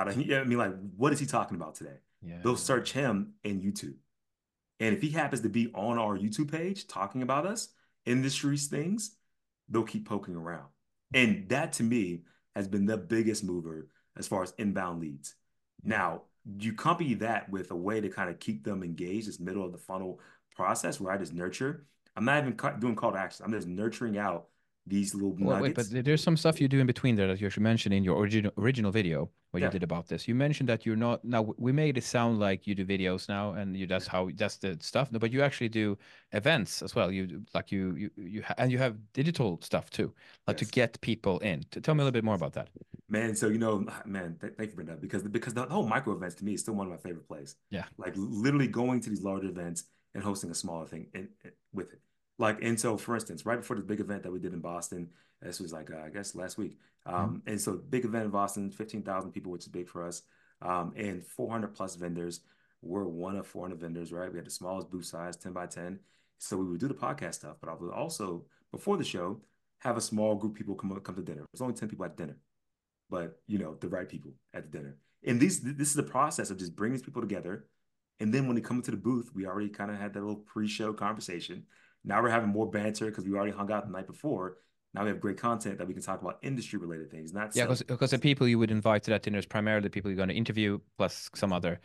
I mean, like, what is he talking about today? They'll Yeah, search him in YouTube. And if he happens to be on our YouTube page talking about us, industries things, they'll keep poking around. And that to me has been the biggest mover as far as inbound leads. yeah. Now, you accompany that with a way to kind of keep them engaged, this middle of the funnel process where I just nurture. I'm not even doing call to action. I'm just nurturing out these little Wait, but nuggets. there's some stuff you do in between there that you should mention in your original video what you Yeah, did about this. You mentioned that you're not now. We made it sound like you do videos now, and you yeah, that's the stuff. No, but you actually do events as well. Like and you have digital stuff too, like to yes. get people in. Tell me a Yes. little bit more about that. Man, so man, thank you for that because the whole micro events to me is still one of my favorite plays. Yeah, Like literally going to these larger events and hosting a smaller thing with it. Like, and so for instance, right before the big event that we did in Boston, this was like, I guess last week. Mhm. And so big event in Boston, 15,000 people, which is big for us. And 400 plus vendors. We're one of 400 vendors, right? We had the smallest booth size, 10 by 10. So we would do the podcast stuff, but I would also, before the show, have a small group of people come to dinner. There's only 10 people at dinner, but the right people at the dinner. And this is the process of just bringing these people together. And then when they come into the booth, we already kind of had that little pre-show conversation. Now we're having more banter because we already hung out the night before. Now we have great content that we can talk about industry related things, not Yeah, sales. because the people you would invite to that dinner is primarily the people you're going to interview, plus some other.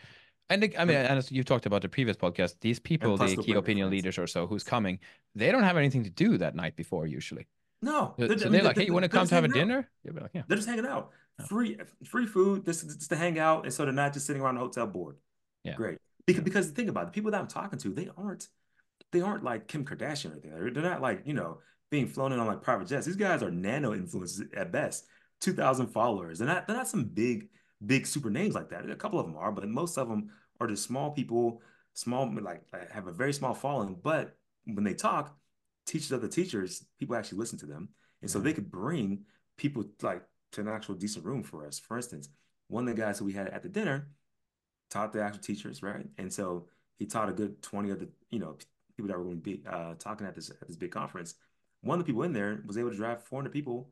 I mean, And, and as you talked about the previous podcast, these and people, plus the they'll key bring their opinion friends. leaders or so who's coming, they don't have anything to do that night before usually. No, So I mean, they're like, hey, you want to they're come just to have a hanging out. dinner? You'll be like, yeah. They're just hanging out. Yeah. Free food, just to hang out. And so they're not just sitting around the hotel board. Yeah. Great. Yeah. Because think about it, the people that I'm talking to, they aren't like Kim Kardashian or anything. They're not like, being flown in on like private jets. These guys are nano influencers at best. 2,000 followers. They're not some big super names like that. A couple of them are, but most of them are just small people, small like have a very small following. But when they talk, teachers of the teachers, people actually listen to them. And so Yeah. they could bring people like to an actual decent room for us. For instance, one of the guys who we had at the dinner taught the actual teachers, right? And so he taught a good 20 of the, people that were going to be talking at this big conference. One of the people in there was able to drive 400 people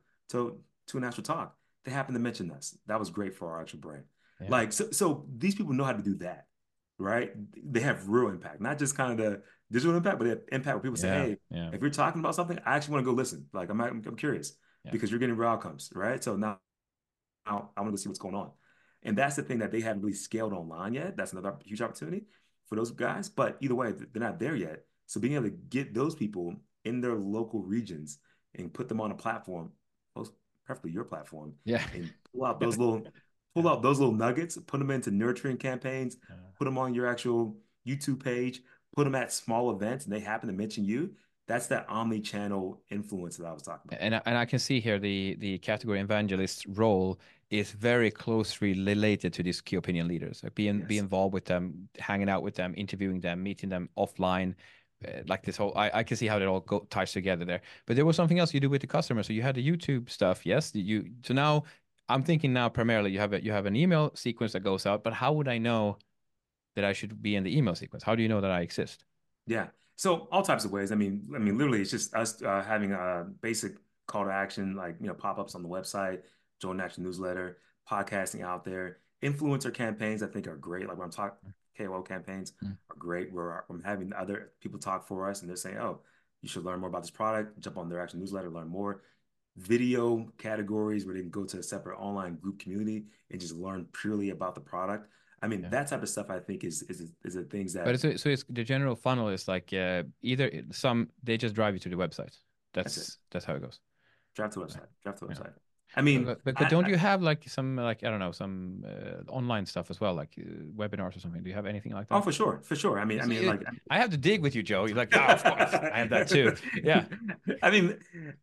to an actual talk. They happened to mention us. That was great for our actual brand. Yeah. Like so these people know how to do that, right? They have real impact, not just kind of the digital impact, but they have impact where people say, Yeah. "Hey, Yeah. if you're talking about something, I actually want to go listen. Like I'm curious Yeah. because you're getting real outcomes, right? So now I want to go see what's going on." And that's the thing that they haven't really scaled online yet. That's another huge opportunity for those guys. But either way, they're not there yet. So being able to get those people in their local regions and put them on a platform, most preferably your platform, Yeah. and pull out those little nuggets, put them into nurturing campaigns, put them on your actual YouTube page, put them at small events, and they happen to mention you. That's that omni-channel influence that I was talking about. And I can see here the category evangelist role is very closely related to these key opinion leaders. Like be Yes. involved with them, hanging out with them, interviewing them, meeting them offline. Like this whole, I can see how that all ties together there. But there was something else you do with the customer. So you had the YouTube stuff, yes. So now I'm thinking now primarily you have an email sequence that goes out. But how would I know that I should be in the email sequence? How do you know that I exist? Yeah. So all types of ways. I mean, literally, it's just us having a basic call to action, like pop-ups on the website, join the actual newsletter, podcasting out there. Influencer campaigns, I think, are great. Like when I'm talking, KOL campaigns Mm. are great. Where I'm having other people talk for us, and they're saying, "Oh, you should learn more about this product." Jump on their actual newsletter, learn more. Video categories where they can go to a separate online group community and just learn purely about the product. I mean, Yeah. that type of stuff I think is the things But that it's the general funnel is like either some they just drive you to the website. that's it. That's how it goes. Draft the Right. website. Draft the Yeah. website. I mean, But don't you have like some like I don't know some online stuff as well like webinars or something? Do you have anything like oh, that? for sure. I mean, You I see, mean, like, I have to dig with you, Joe. You're like, oh, of course, I have that too. Yeah. I mean,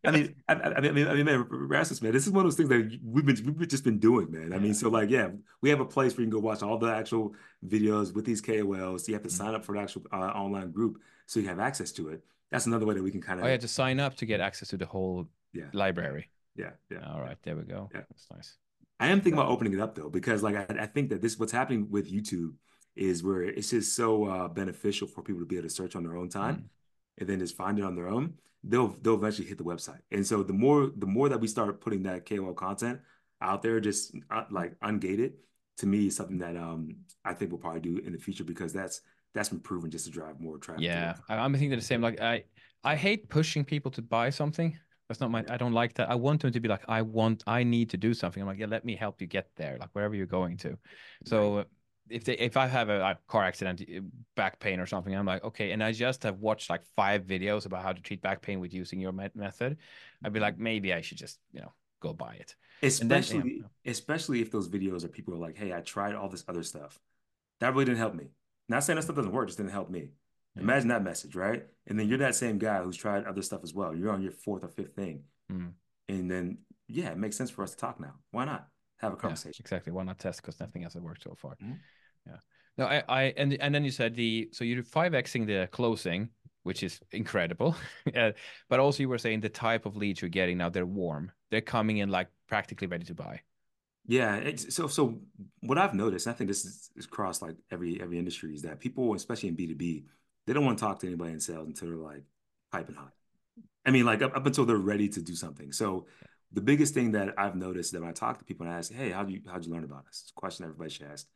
man, Rasmus, man, this is one of those things that we've just been doing, man. I mean, Yeah. so like, yeah, we have a place where you can go watch all the actual videos with these KOLs. You have to Mm. sign up for the actual online group so you have access to it. That's another way that we can kind Oh, yeah, of, to sign up to get access to the whole yeah, yeah, library. yeah, yeah, All yeah, right, there we go. yeah. That's nice. I am thinking about opening it up though, because like I think that what's happening with YouTube is where it's just so beneficial for people to be able to search on their own time Mm. and then just find it on their own. They'll eventually hit the website. And so the more that we start putting that KOL content out there, just like ungated, to me is something that I think we'll probably do in the future because that's been proven just to drive more traffic to the Yeah, website. I'm thinking the same. Like I hate pushing people to buy something. That's not my. Yeah, I don't like that. I want them to be like, I need to do something. I'm like, yeah, let me help you get there, like wherever you're going to. right. So if I have a car accident, back pain or something, I'm like, okay, and I just have watched like 5 videos about how to treat back pain with using your method. I'd be Mhm. like, maybe I should just go buy it, and then Especially if those videos are people who are like, hey, I tried all this other stuff. That really didn't help me. Not saying that stuff doesn't work, just didn't help me. yeah. Imagine that message, right? And then you're that same guy who's tried other stuff as well. You're on your fourth or fifth thing. Mm. And then, yeah, it makes sense for us to talk now. Why not have a Yeah, conversation? exactly. Why not test? Because nothing else has worked so far. Mhm. Yeah. No, and then you said so you're 5xing the closing, which is incredible. But also you were saying the type of leads you're getting now, they're warm. They're coming in like practically ready to buy. Yeah, so what I've noticed, and I think this is across like every industry, is that people, especially in B2B, they don't want to talk to anybody in sales until they're like piping hot. I mean, like up until they're ready to do something. So the biggest thing that I've noticed that when I talk to people and I ask, hey, how'd you learn about us? It's a question everybody should ask.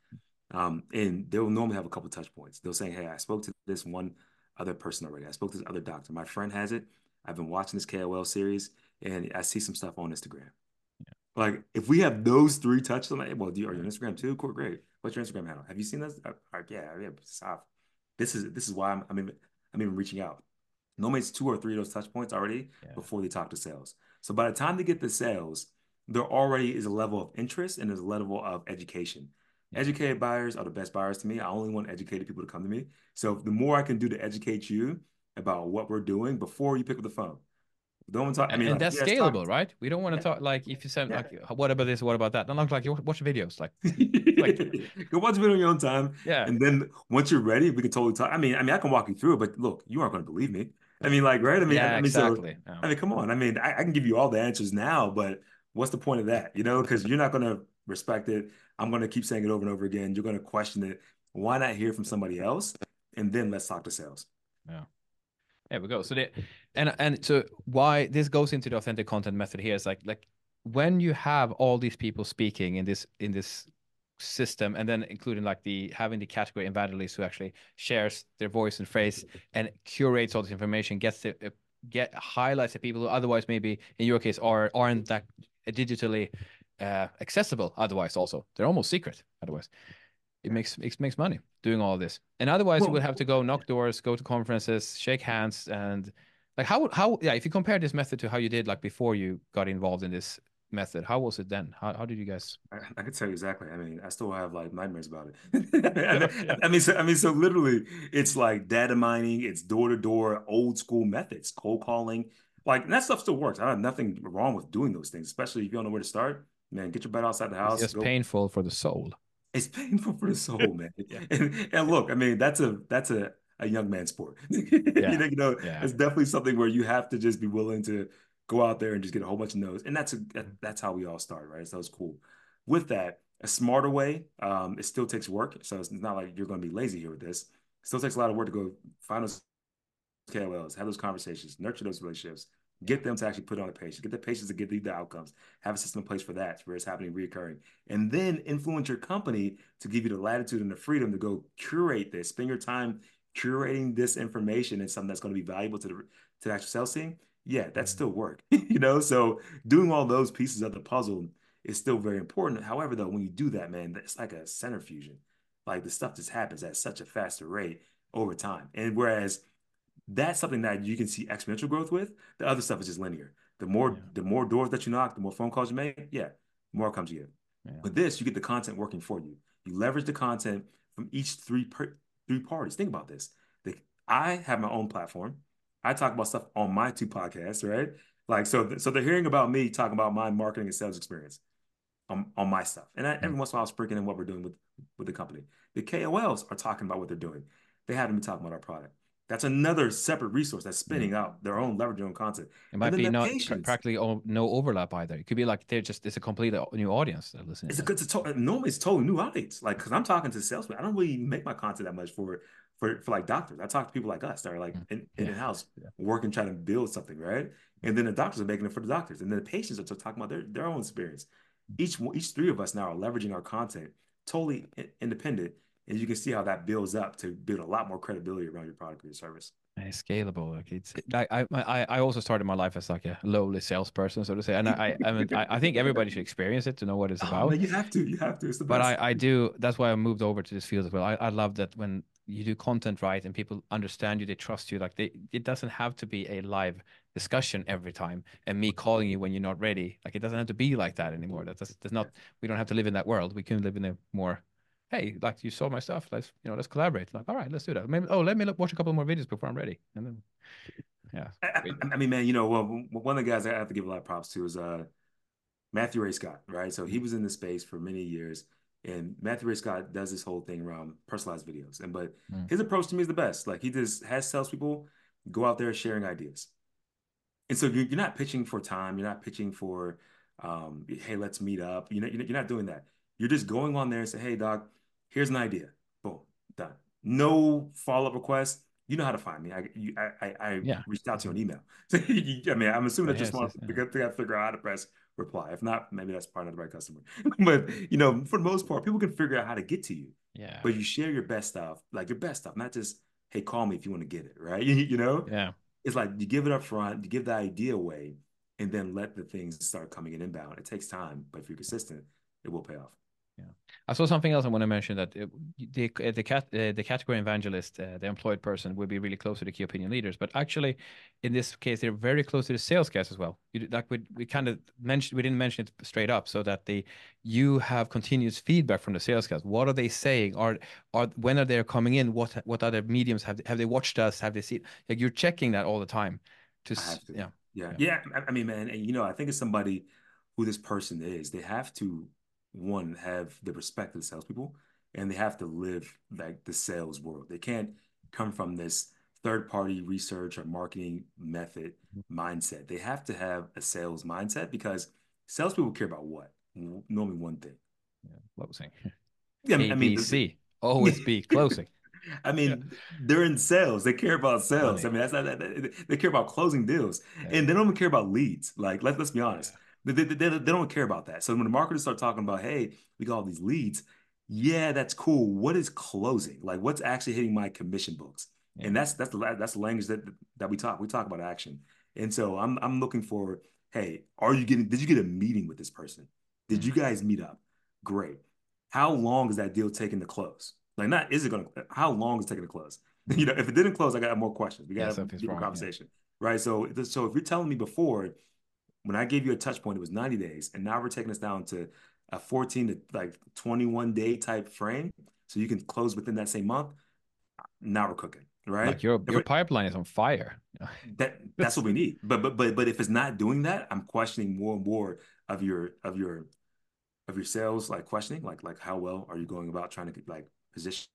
And they'll normally have a couple touch points. They'll say, hey, I spoke to this one other person already. I spoke to this other doctor. My friend has it. I've been watching this KOL series and I see some stuff on Instagram. Like if we have those three touches, I'm like, well, are you on Instagram too? Cool, great. What's your Instagram handle? Have you seen this? Like, yeah, yeah. Stop. This is why I'm even reaching out. Normally it's two or three of those touch points already Yeah. before they talk to sales. So by the time they get the sales, there already is a level of interest and there's a level of education. Yeah. Educated buyers are the best buyers to me. I only want educated people to come to me. So the more I can do to educate you about what we're doing before you pick up the phone. Don't talk. I mean, And like, that's yes, talk. scalable, right? We don't want to Yeah, talk like if you said yeah. like, what about this? What about that? Don't look like you watch videos. Like, Go watch a video on your own time, yeah, and then once you're ready, we can totally talk. I can walk you through it, but look, you aren't going to believe me. I mean, like, right? yeah, So, exactly. Yeah. come on. I can give you all the answers now, but what's the point of that? Because you're not going to respect it. I'm going to keep saying it over and over again. You're going to question it. Why not hear from somebody else, and then let's talk to sales. Yeah. There we go. So and so why this goes into the authentic content method here is like when you have all these people speaking in this system, and then including like the having the category evangelist who actually shares their voice and phrase and curates all this information, gets the get highlights the people who otherwise maybe in your case aren't that digitally accessible. Otherwise, also they're almost secret. Otherwise, it Yeah. makes money doing all this. And otherwise, you would Well, have to go knock doors, go to conferences, shake hands, and like how yeah. If you compare this method to how you did like before you got involved in this method, how was it then? How did you guys? I could tell you exactly. I still have like nightmares about it. Yeah, So literally, it's like data mining, it's door to door, old school methods, cold calling, like and that stuff still works. I have nothing wrong with doing those things, especially if you don't know where to start. Man, get your butt outside the it's house, just go. painful for the soul. It's painful for the soul, man. Yeah, And look, that's a young man sport. yeah, yeah, It's definitely something where you have to just be willing to go out there and just get a whole bunch of no's. And that's how we all start, right? So it's cool. With that, a smarter way, it still takes work. So it's not like you're going to be lazy here with this. It still takes a lot of work to go find those KOLs, have those conversations, nurture those relationships, yeah. get them to actually put on the patients, get the patients to get the outcomes, have a system in place for that, where it's happening reoccurring, and then influence your company to give you the latitude and the freedom to go curate this, spend your time curating this information and something that's going to be valuable to the actual sales team. Yeah, that's Mhm. still work, So doing all those pieces of the puzzle is still very important. However, though, when you do that, man, it's like a centrifuge. Like the stuff just happens at such a faster rate over time. And whereas that's something that you can see exponential growth with. The other stuff is just linear. The more Yeah, the more doors that you knock, the more phone calls you make, yeah, the more outcomes you get. yeah. With this, you get the content working for you. You leverage the content from each three parties. Think about this. I have my own platform. I talk about stuff on my two podcasts, right? Like so they're hearing about me talking about my marketing and sales experience on my stuff. And Mm. every once in a while, I'll sprinkle in what we're doing with the company. The KOLs are talking about what they're doing. They haven't been talking about our product. That's another separate resource that's Mm. spinning out their Yeah. own leverage, their own content. It And might then be the not patients. practically no overlap either. It could be like it's a completely new audience that are listening It's a to good this. normally it's totally new audience. Like because I'm talking to salesmen. I don't really make my content that much for like doctors. I talk to people like us that are like Mm. Yeah, in-house yeah. working trying to build something, right? And then the doctors are making it for the doctors. And then the patients are talking about their own experience. Each three of us now are leveraging our content totally independent. And you can see how that builds up to build a lot more credibility around your product or your service. And it's scalable. Like I also started my life as like a lowly salesperson, so to say. And I think everybody should experience it to know what it's Oh about. man, you have to. You have to. It's the But best. I do. That's why I moved over to this field as well. I love that when you do content right and people understand you, they trust you. Like it doesn't have to be a live discussion every time and me calling you when you're not ready. Like it doesn't have to be like that anymore. That's not. We don't have to live in that world. We can live in a more. Hey, like you saw my stuff. Let's collaborate. Like, all right, let's do that. Maybe. Oh, let me watch a couple more videos before I'm ready. And then, yeah. I mean, man, well, one of the guys I have to give a lot of props to is Matthew Ray Scott, right? So he was in the space for many years, and Matthew Ray Scott does this whole thing around personalized videos. But Mm. his approach to me is the best. Like he just has salespeople go out there sharing ideas. And so you're not pitching for time. You're not pitching for, hey, let's meet up. You're not doing that. You're just going on there and say, hey, doc, here's an idea. Boom, done. No follow-up request. You know how to find me. I Yeah. reached out to you on email. So, I mean, I'm assuming So that you're here's smart this. to figure out how to press reply. If not, maybe that's probably not the right customer. But for the most part, people can figure out how to get to you. Yeah. But you share your best stuff, like your best stuff, not just, hey, call me if you want to get it, right? Yeah. It's like you give it up front, you give the idea away, and then let the things start coming in inbound. It takes time, but if you're consistent, it will pay off. Yeah. I saw something else I want to mention that the category evangelist, the employed person, would be really close to the key opinion leaders. But actually, in this case, they're very close to the sales guys as well. Like we kind of mentioned, we didn't mention it straight up, so that you have continuous feedback from the sales guys. What are they saying? Are when are they coming in? What other mediums have they watched us? Have they seen? Like you're checking that all the time. I have to. Yeah, Yeah. yeah, Yeah. I mean, man, and I think it's somebody who this person is. They have to, one, have the respect of the salespeople, and they have to live like the sales world. They can't come from this third party research or marketing method mindset. They have to have a sales mindset because salespeople care about what? Normally one thing. yeah. Closing. Yeah, A I mean, B C. Always be closing. I Yeah. mean, they're in sales. They care about sales. I Money. mean, that's not they care about closing deals, Yeah. and they don't even care about leads. Like, let's be honest, Yeah. they don't care about that. So when the marketers start talking about, hey, we got all these leads, yeah, that's cool. What is closing? Like, what's actually hitting my commission books? Yeah. And that's the language that we talk. We talk about action. And so I'm looking for, hey, did you get a meeting with this person? Did Mm. you guys meet up? Great. How long is that deal taking to close? Like, not is it going to, how long is it taking to close? Mm. If it didn't close, I got more questions. We got Yeah, to have a something's deeper wrong. Yeah. conversation, right? So if you're telling me before, when I gave you a touch point, it was 90 days, and now we're taking us down to a 14 to like 21 day type frame, so you can close within that same month. Now we're cooking, right? Like your If your pipeline is on fire. that's what we need. But if it's not doing that, I'm questioning more and more of your sales, like questioning, like how well are you going about trying to like position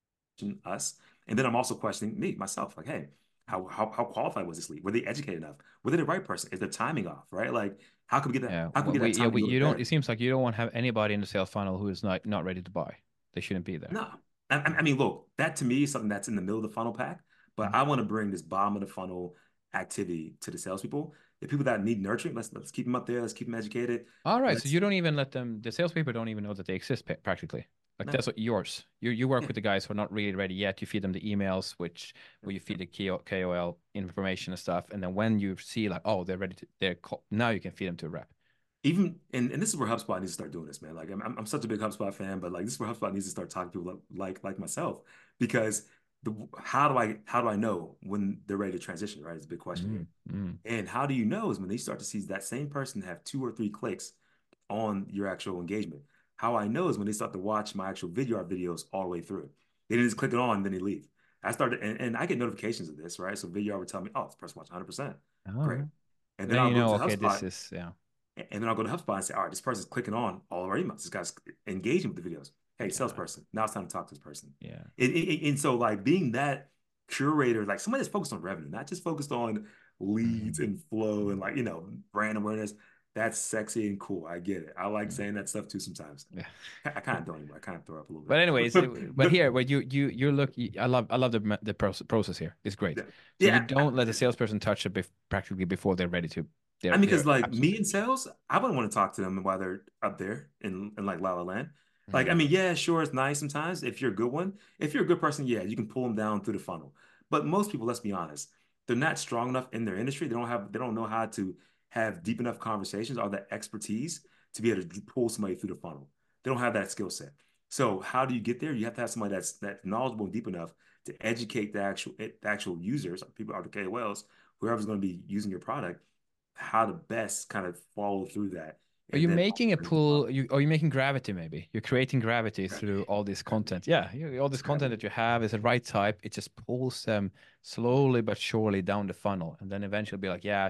us? And then I'm also questioning myself, like, hey, how qualified was this lead? Were they educated enough? Were they the right person? Is the timing off, right? Like, how can we get that? Yeah, How can we get that time to go to you don't. better? It seems like you don't want to have anybody in the sales funnel who is not ready to buy. They shouldn't be there. No, I mean, look, that to me is something that's in the middle of the funnel pack. But Mhm. I want to bring this bottom of the funnel activity to the salespeople. The people that need nurturing, let's keep them up there. Let's keep them educated. All right, so Let's you don't even let them. The salespeople don't even know that they exist practically. Like no, that's what yours. You work yeah, with the guys who are not really ready yet. You feed them the emails, where you feed the KOL information and stuff, and then when you see like, oh, they're ready to, now you can feed them to a rep. even and this is where HubSpot needs to start doing this, man. Like I'm such a big HubSpot fan, but like this is where HubSpot needs to start talking to people like myself because how do I know when they're ready to transition, right? It's a big question Mm, here. mm. And how do you know is when they start to see that same person have 2 or 3 clicks on your actual engagement. How I know is when they start to watch my actual video art videos all the way through. They didn't just click it on and then they leave. I started and I get notifications of this, right? So video art would tell me, oh, this person watched 100%. Great. Oh, And then then I'll you go know. to Okay, this HubSpot is yeah. and then I'll go to HubSpot and say, all right, this person's clicking on all of our emails. This guy's engaging with the videos. Hey, Yeah, salesperson, now it's time to talk to this person. yeah. And so, like, being that curator, like somebody that's focused on revenue, not just focused on leads Mhm. and flow and, Mhm. like, brand awareness, that's sexy and cool. I get it. I like Yeah. saying that stuff too sometimes. Yeah. I kind of don't anymore. I kind of throw up a little But anyways, bit. but here, where you look, I love the process here. It's great. Yeah. So you Yeah. don't let the salesperson touch it practically before they're ready to. I mean, because They're like me absolutely. in sales, I wouldn't want to talk to them while they're up there in like La La Land. Like, I Mm. mean, yeah, sure, it's nice sometimes if you're a good one. If you're a good person, yeah, you can pull them down through the funnel. But most people, let's be honest, they're not strong enough in their industry. They don't know how to have deep enough conversations or that expertise to be able to pull somebody through the funnel. They don't have that skill set. So how do you get there? You have to have somebody that's knowledgeable and deep enough to educate the actual users, people, or the KOLs, whoever's going to be using your product how to best kind of follow through that Are and you then making a bring them up. pull? Are you making gravity? Maybe you're creating gravity Gravity, through all this gravity, content. Yeah, all this content gravity. that you have is the right type. It just pulls them slowly but surely down the funnel, and then eventually be like, yeah,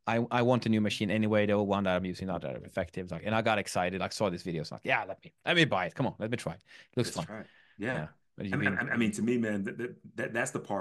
I want a new machine anyway. The old one that I'm using not that effective. Like, and I got excited. I saw this video. So like, yeah, let me buy it. Come on, let me try it. Looks Let's fun. try it. Yeah. Yeah, but I you've mean, been I mean, to me, man, that's the part.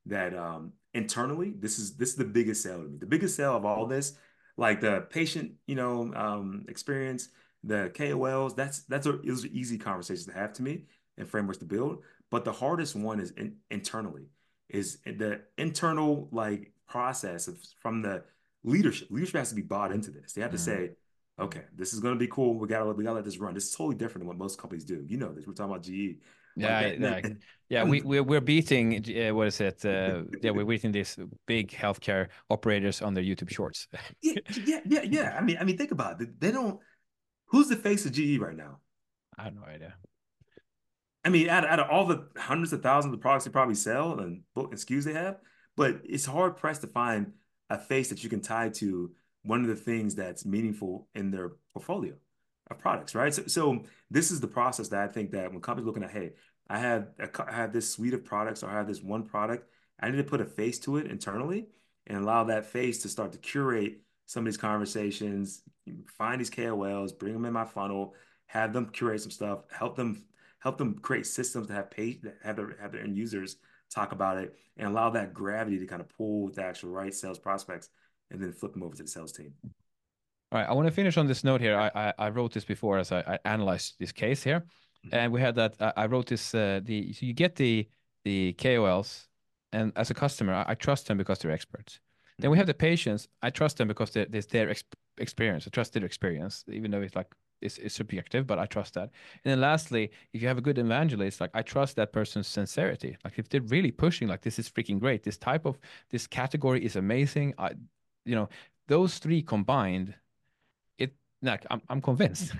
that internally, this is the biggest sale to me. The biggest sale of all this, like the patient, experience, the KOLs, those are easy conversations to have to me and frameworks to build. But the hardest one is internally, is the internal like process from the leadership. Leadership has to be bought into this. They have to Mm. say, okay, this is going to be cool. We gotta let this run. This is totally different than what most companies do. You know this. We're talking about GE. Like Yeah, that. yeah, yeah. And We're beating what is it? Yeah, we're beating these big healthcare operators on their YouTube Shorts. yeah, yeah, yeah, yeah. I mean, think about it. They don't. Who's the face of GE right now? I have no idea. I mean, out of all the hundreds of thousands of products they probably sell and book and SKUs they have, but it's hard pressed to find a face that you can tie to one of the things that's meaningful in their portfolio of products, right? So this is the process that I think that when companies looking at, hey, I have this suite of products or I have this one product, I need to put a face to it internally and allow that face to start to curate some of these conversations, find these KOLs, bring them in my funnel, have them curate some stuff, help them create systems that have their end users talk about it and allow that gravity to kind of pull the actual right sales prospects and then flip them over to the sales team. All right, I want to finish on this note here. I wrote this before as I analyzed this case here, Mhm. and we had that. I wrote this. So you get the KOLs, and as a customer, I trust them because they're experts. Then we Mhm. have the patients. I trust them because there's their experience. I trust their experience, even though it's subjective, but I trust that. And then lastly, if you have a good evangelist, like I trust that person's sincerity. Like if they're really pushing, like this is freaking great. This category is amazing. You know, those three combined it like I'm convinced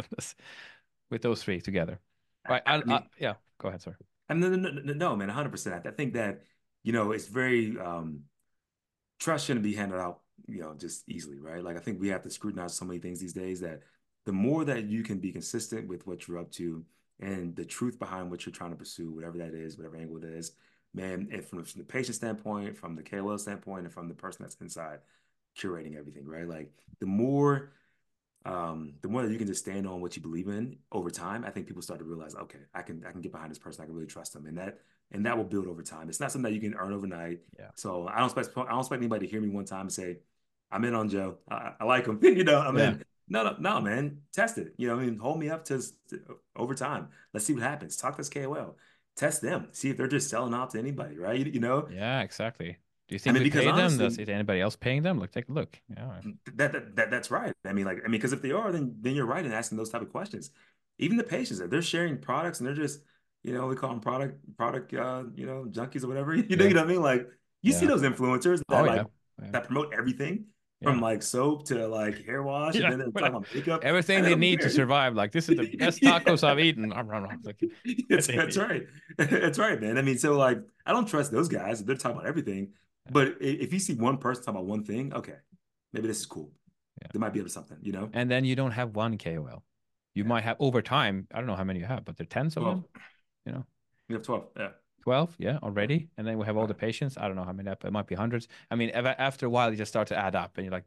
with those three together. Right. I mean, Yeah, go ahead, sir. no, no, no, no, man, 100%. I think that, it's very, trust shouldn't be handed out, just easily, right? Like I think we have to scrutinize so many things these days that the more that you can be consistent with what you're up to and the truth behind what you're trying to pursue, whatever that is, whatever angle it is, man, and from the patient standpoint, from the KOL standpoint, and from the person that's inside curating everything, right? Like the more that you can just stand on what you believe in over time, I think people start to realize, okay, I can get behind this person. I can really trust them, and that will build over time. It's not something that you can earn overnight. Yeah. So I don't expect anybody to hear me one time and say, I'm in on Joe. I like him. I'm Yeah. in. No, no, no, man. Test it. I mean, hold me up to over time. Let's see what happens. Talk to this KOL. Test them. See if they're just selling out to anybody, right? Yeah, exactly. Do you I think mean, we because pay them? Does honestly, it anybody else paying them? Look, take a look. Yeah. that's right. Because if they are, then you're right in asking those type of questions. Even the patients, they're sharing products and they're just, we call them product, junkies or whatever. You Yeah. know what I mean? Like you see Yeah. those influencers Oh that yeah. like Yeah. that promote everything from Yeah. like soap to like hair wash, and Yeah. then they're But talking about makeup, everything and they they don't need to care. survive. Like this is the best tacos Yeah. I've eaten. Like, That's right. That's right, man. I mean, so like I don't trust those guys. They're talking about everything. But if you see one person talking about one thing, okay, maybe this is cool. yeah. They might be able to something. And then you don't have one KOL. You Yeah. might have over time. I don't know how many you have, but there are tens of 12. them. You know. We have 12. Yeah. 12, yeah, Yeah. already. And then we have all Yeah. the patients. I don't know how many, it might be hundreds. I mean, after a while, you just start to add up and you're like,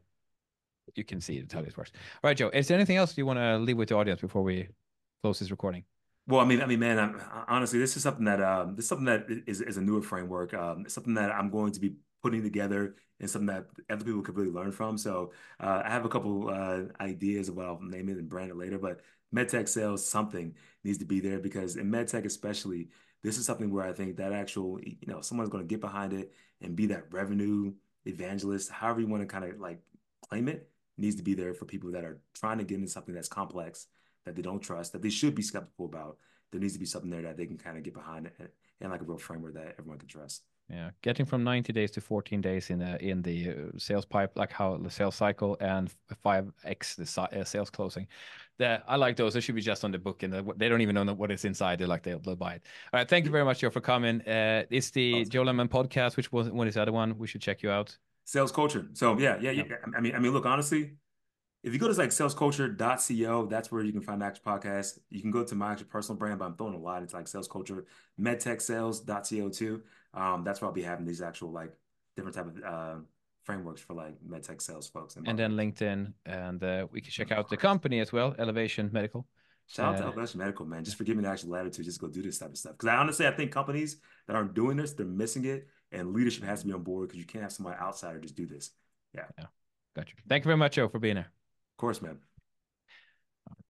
you can see how this works. All right, Joe, is there anything else you want to leave with the audience before we close this recording? Well, I mean, man, honestly, this is something that is a newer framework. It's something that I'm going to be putting together and something that other people could really learn from. So I have a couple ideas of what I'll name it and brand it later. But MedTech sales something needs to be there because in MedTech especially, this is something where I think that actual, someone's going to get behind it and be that revenue evangelist, however you want to kind of like claim it, needs to be there for people that are trying to get into something that's complex that they don't trust, that they should be skeptical about. There needs to be something there that they can kind of get behind and like a real framework that everyone can trust. Yeah, getting from 90 days to 14 days in the sales pipe, like how the sales cycle and 5x the sales closing. I like those. They should be just on the book, and they don't even know what is inside. They'll buy it. All right, thank you very much, Joe, for coming. It's the Awesome. Joe Lemon podcast. Which was what is the other one? We should check you out. Sales culture. So yeah, yeah, Yeah. yeah. I mean, look, honestly, if you go to like salesculture.co, that's where you can find the actual podcast. You can go to my actual personal brand, but I'm throwing a lot. It's like sales culture, medtechsales.co too. That's where I'll be having these actual like different type of frameworks for like medtech sales folks and And then marketing. LinkedIn, and we can check Of out the course. company as well, Elevation Medical. Shout out to Uh, Elevation Medical, man, yeah. just for giving me the actual latitude, just go do this type of stuff. Because I honestly, I think companies that aren't doing this, they're missing it, and leadership has to be on board because you can't have somebody outsider just do this. Yeah, of Yeah. Gotcha. Thank you very much, Joe, for being here. course, man.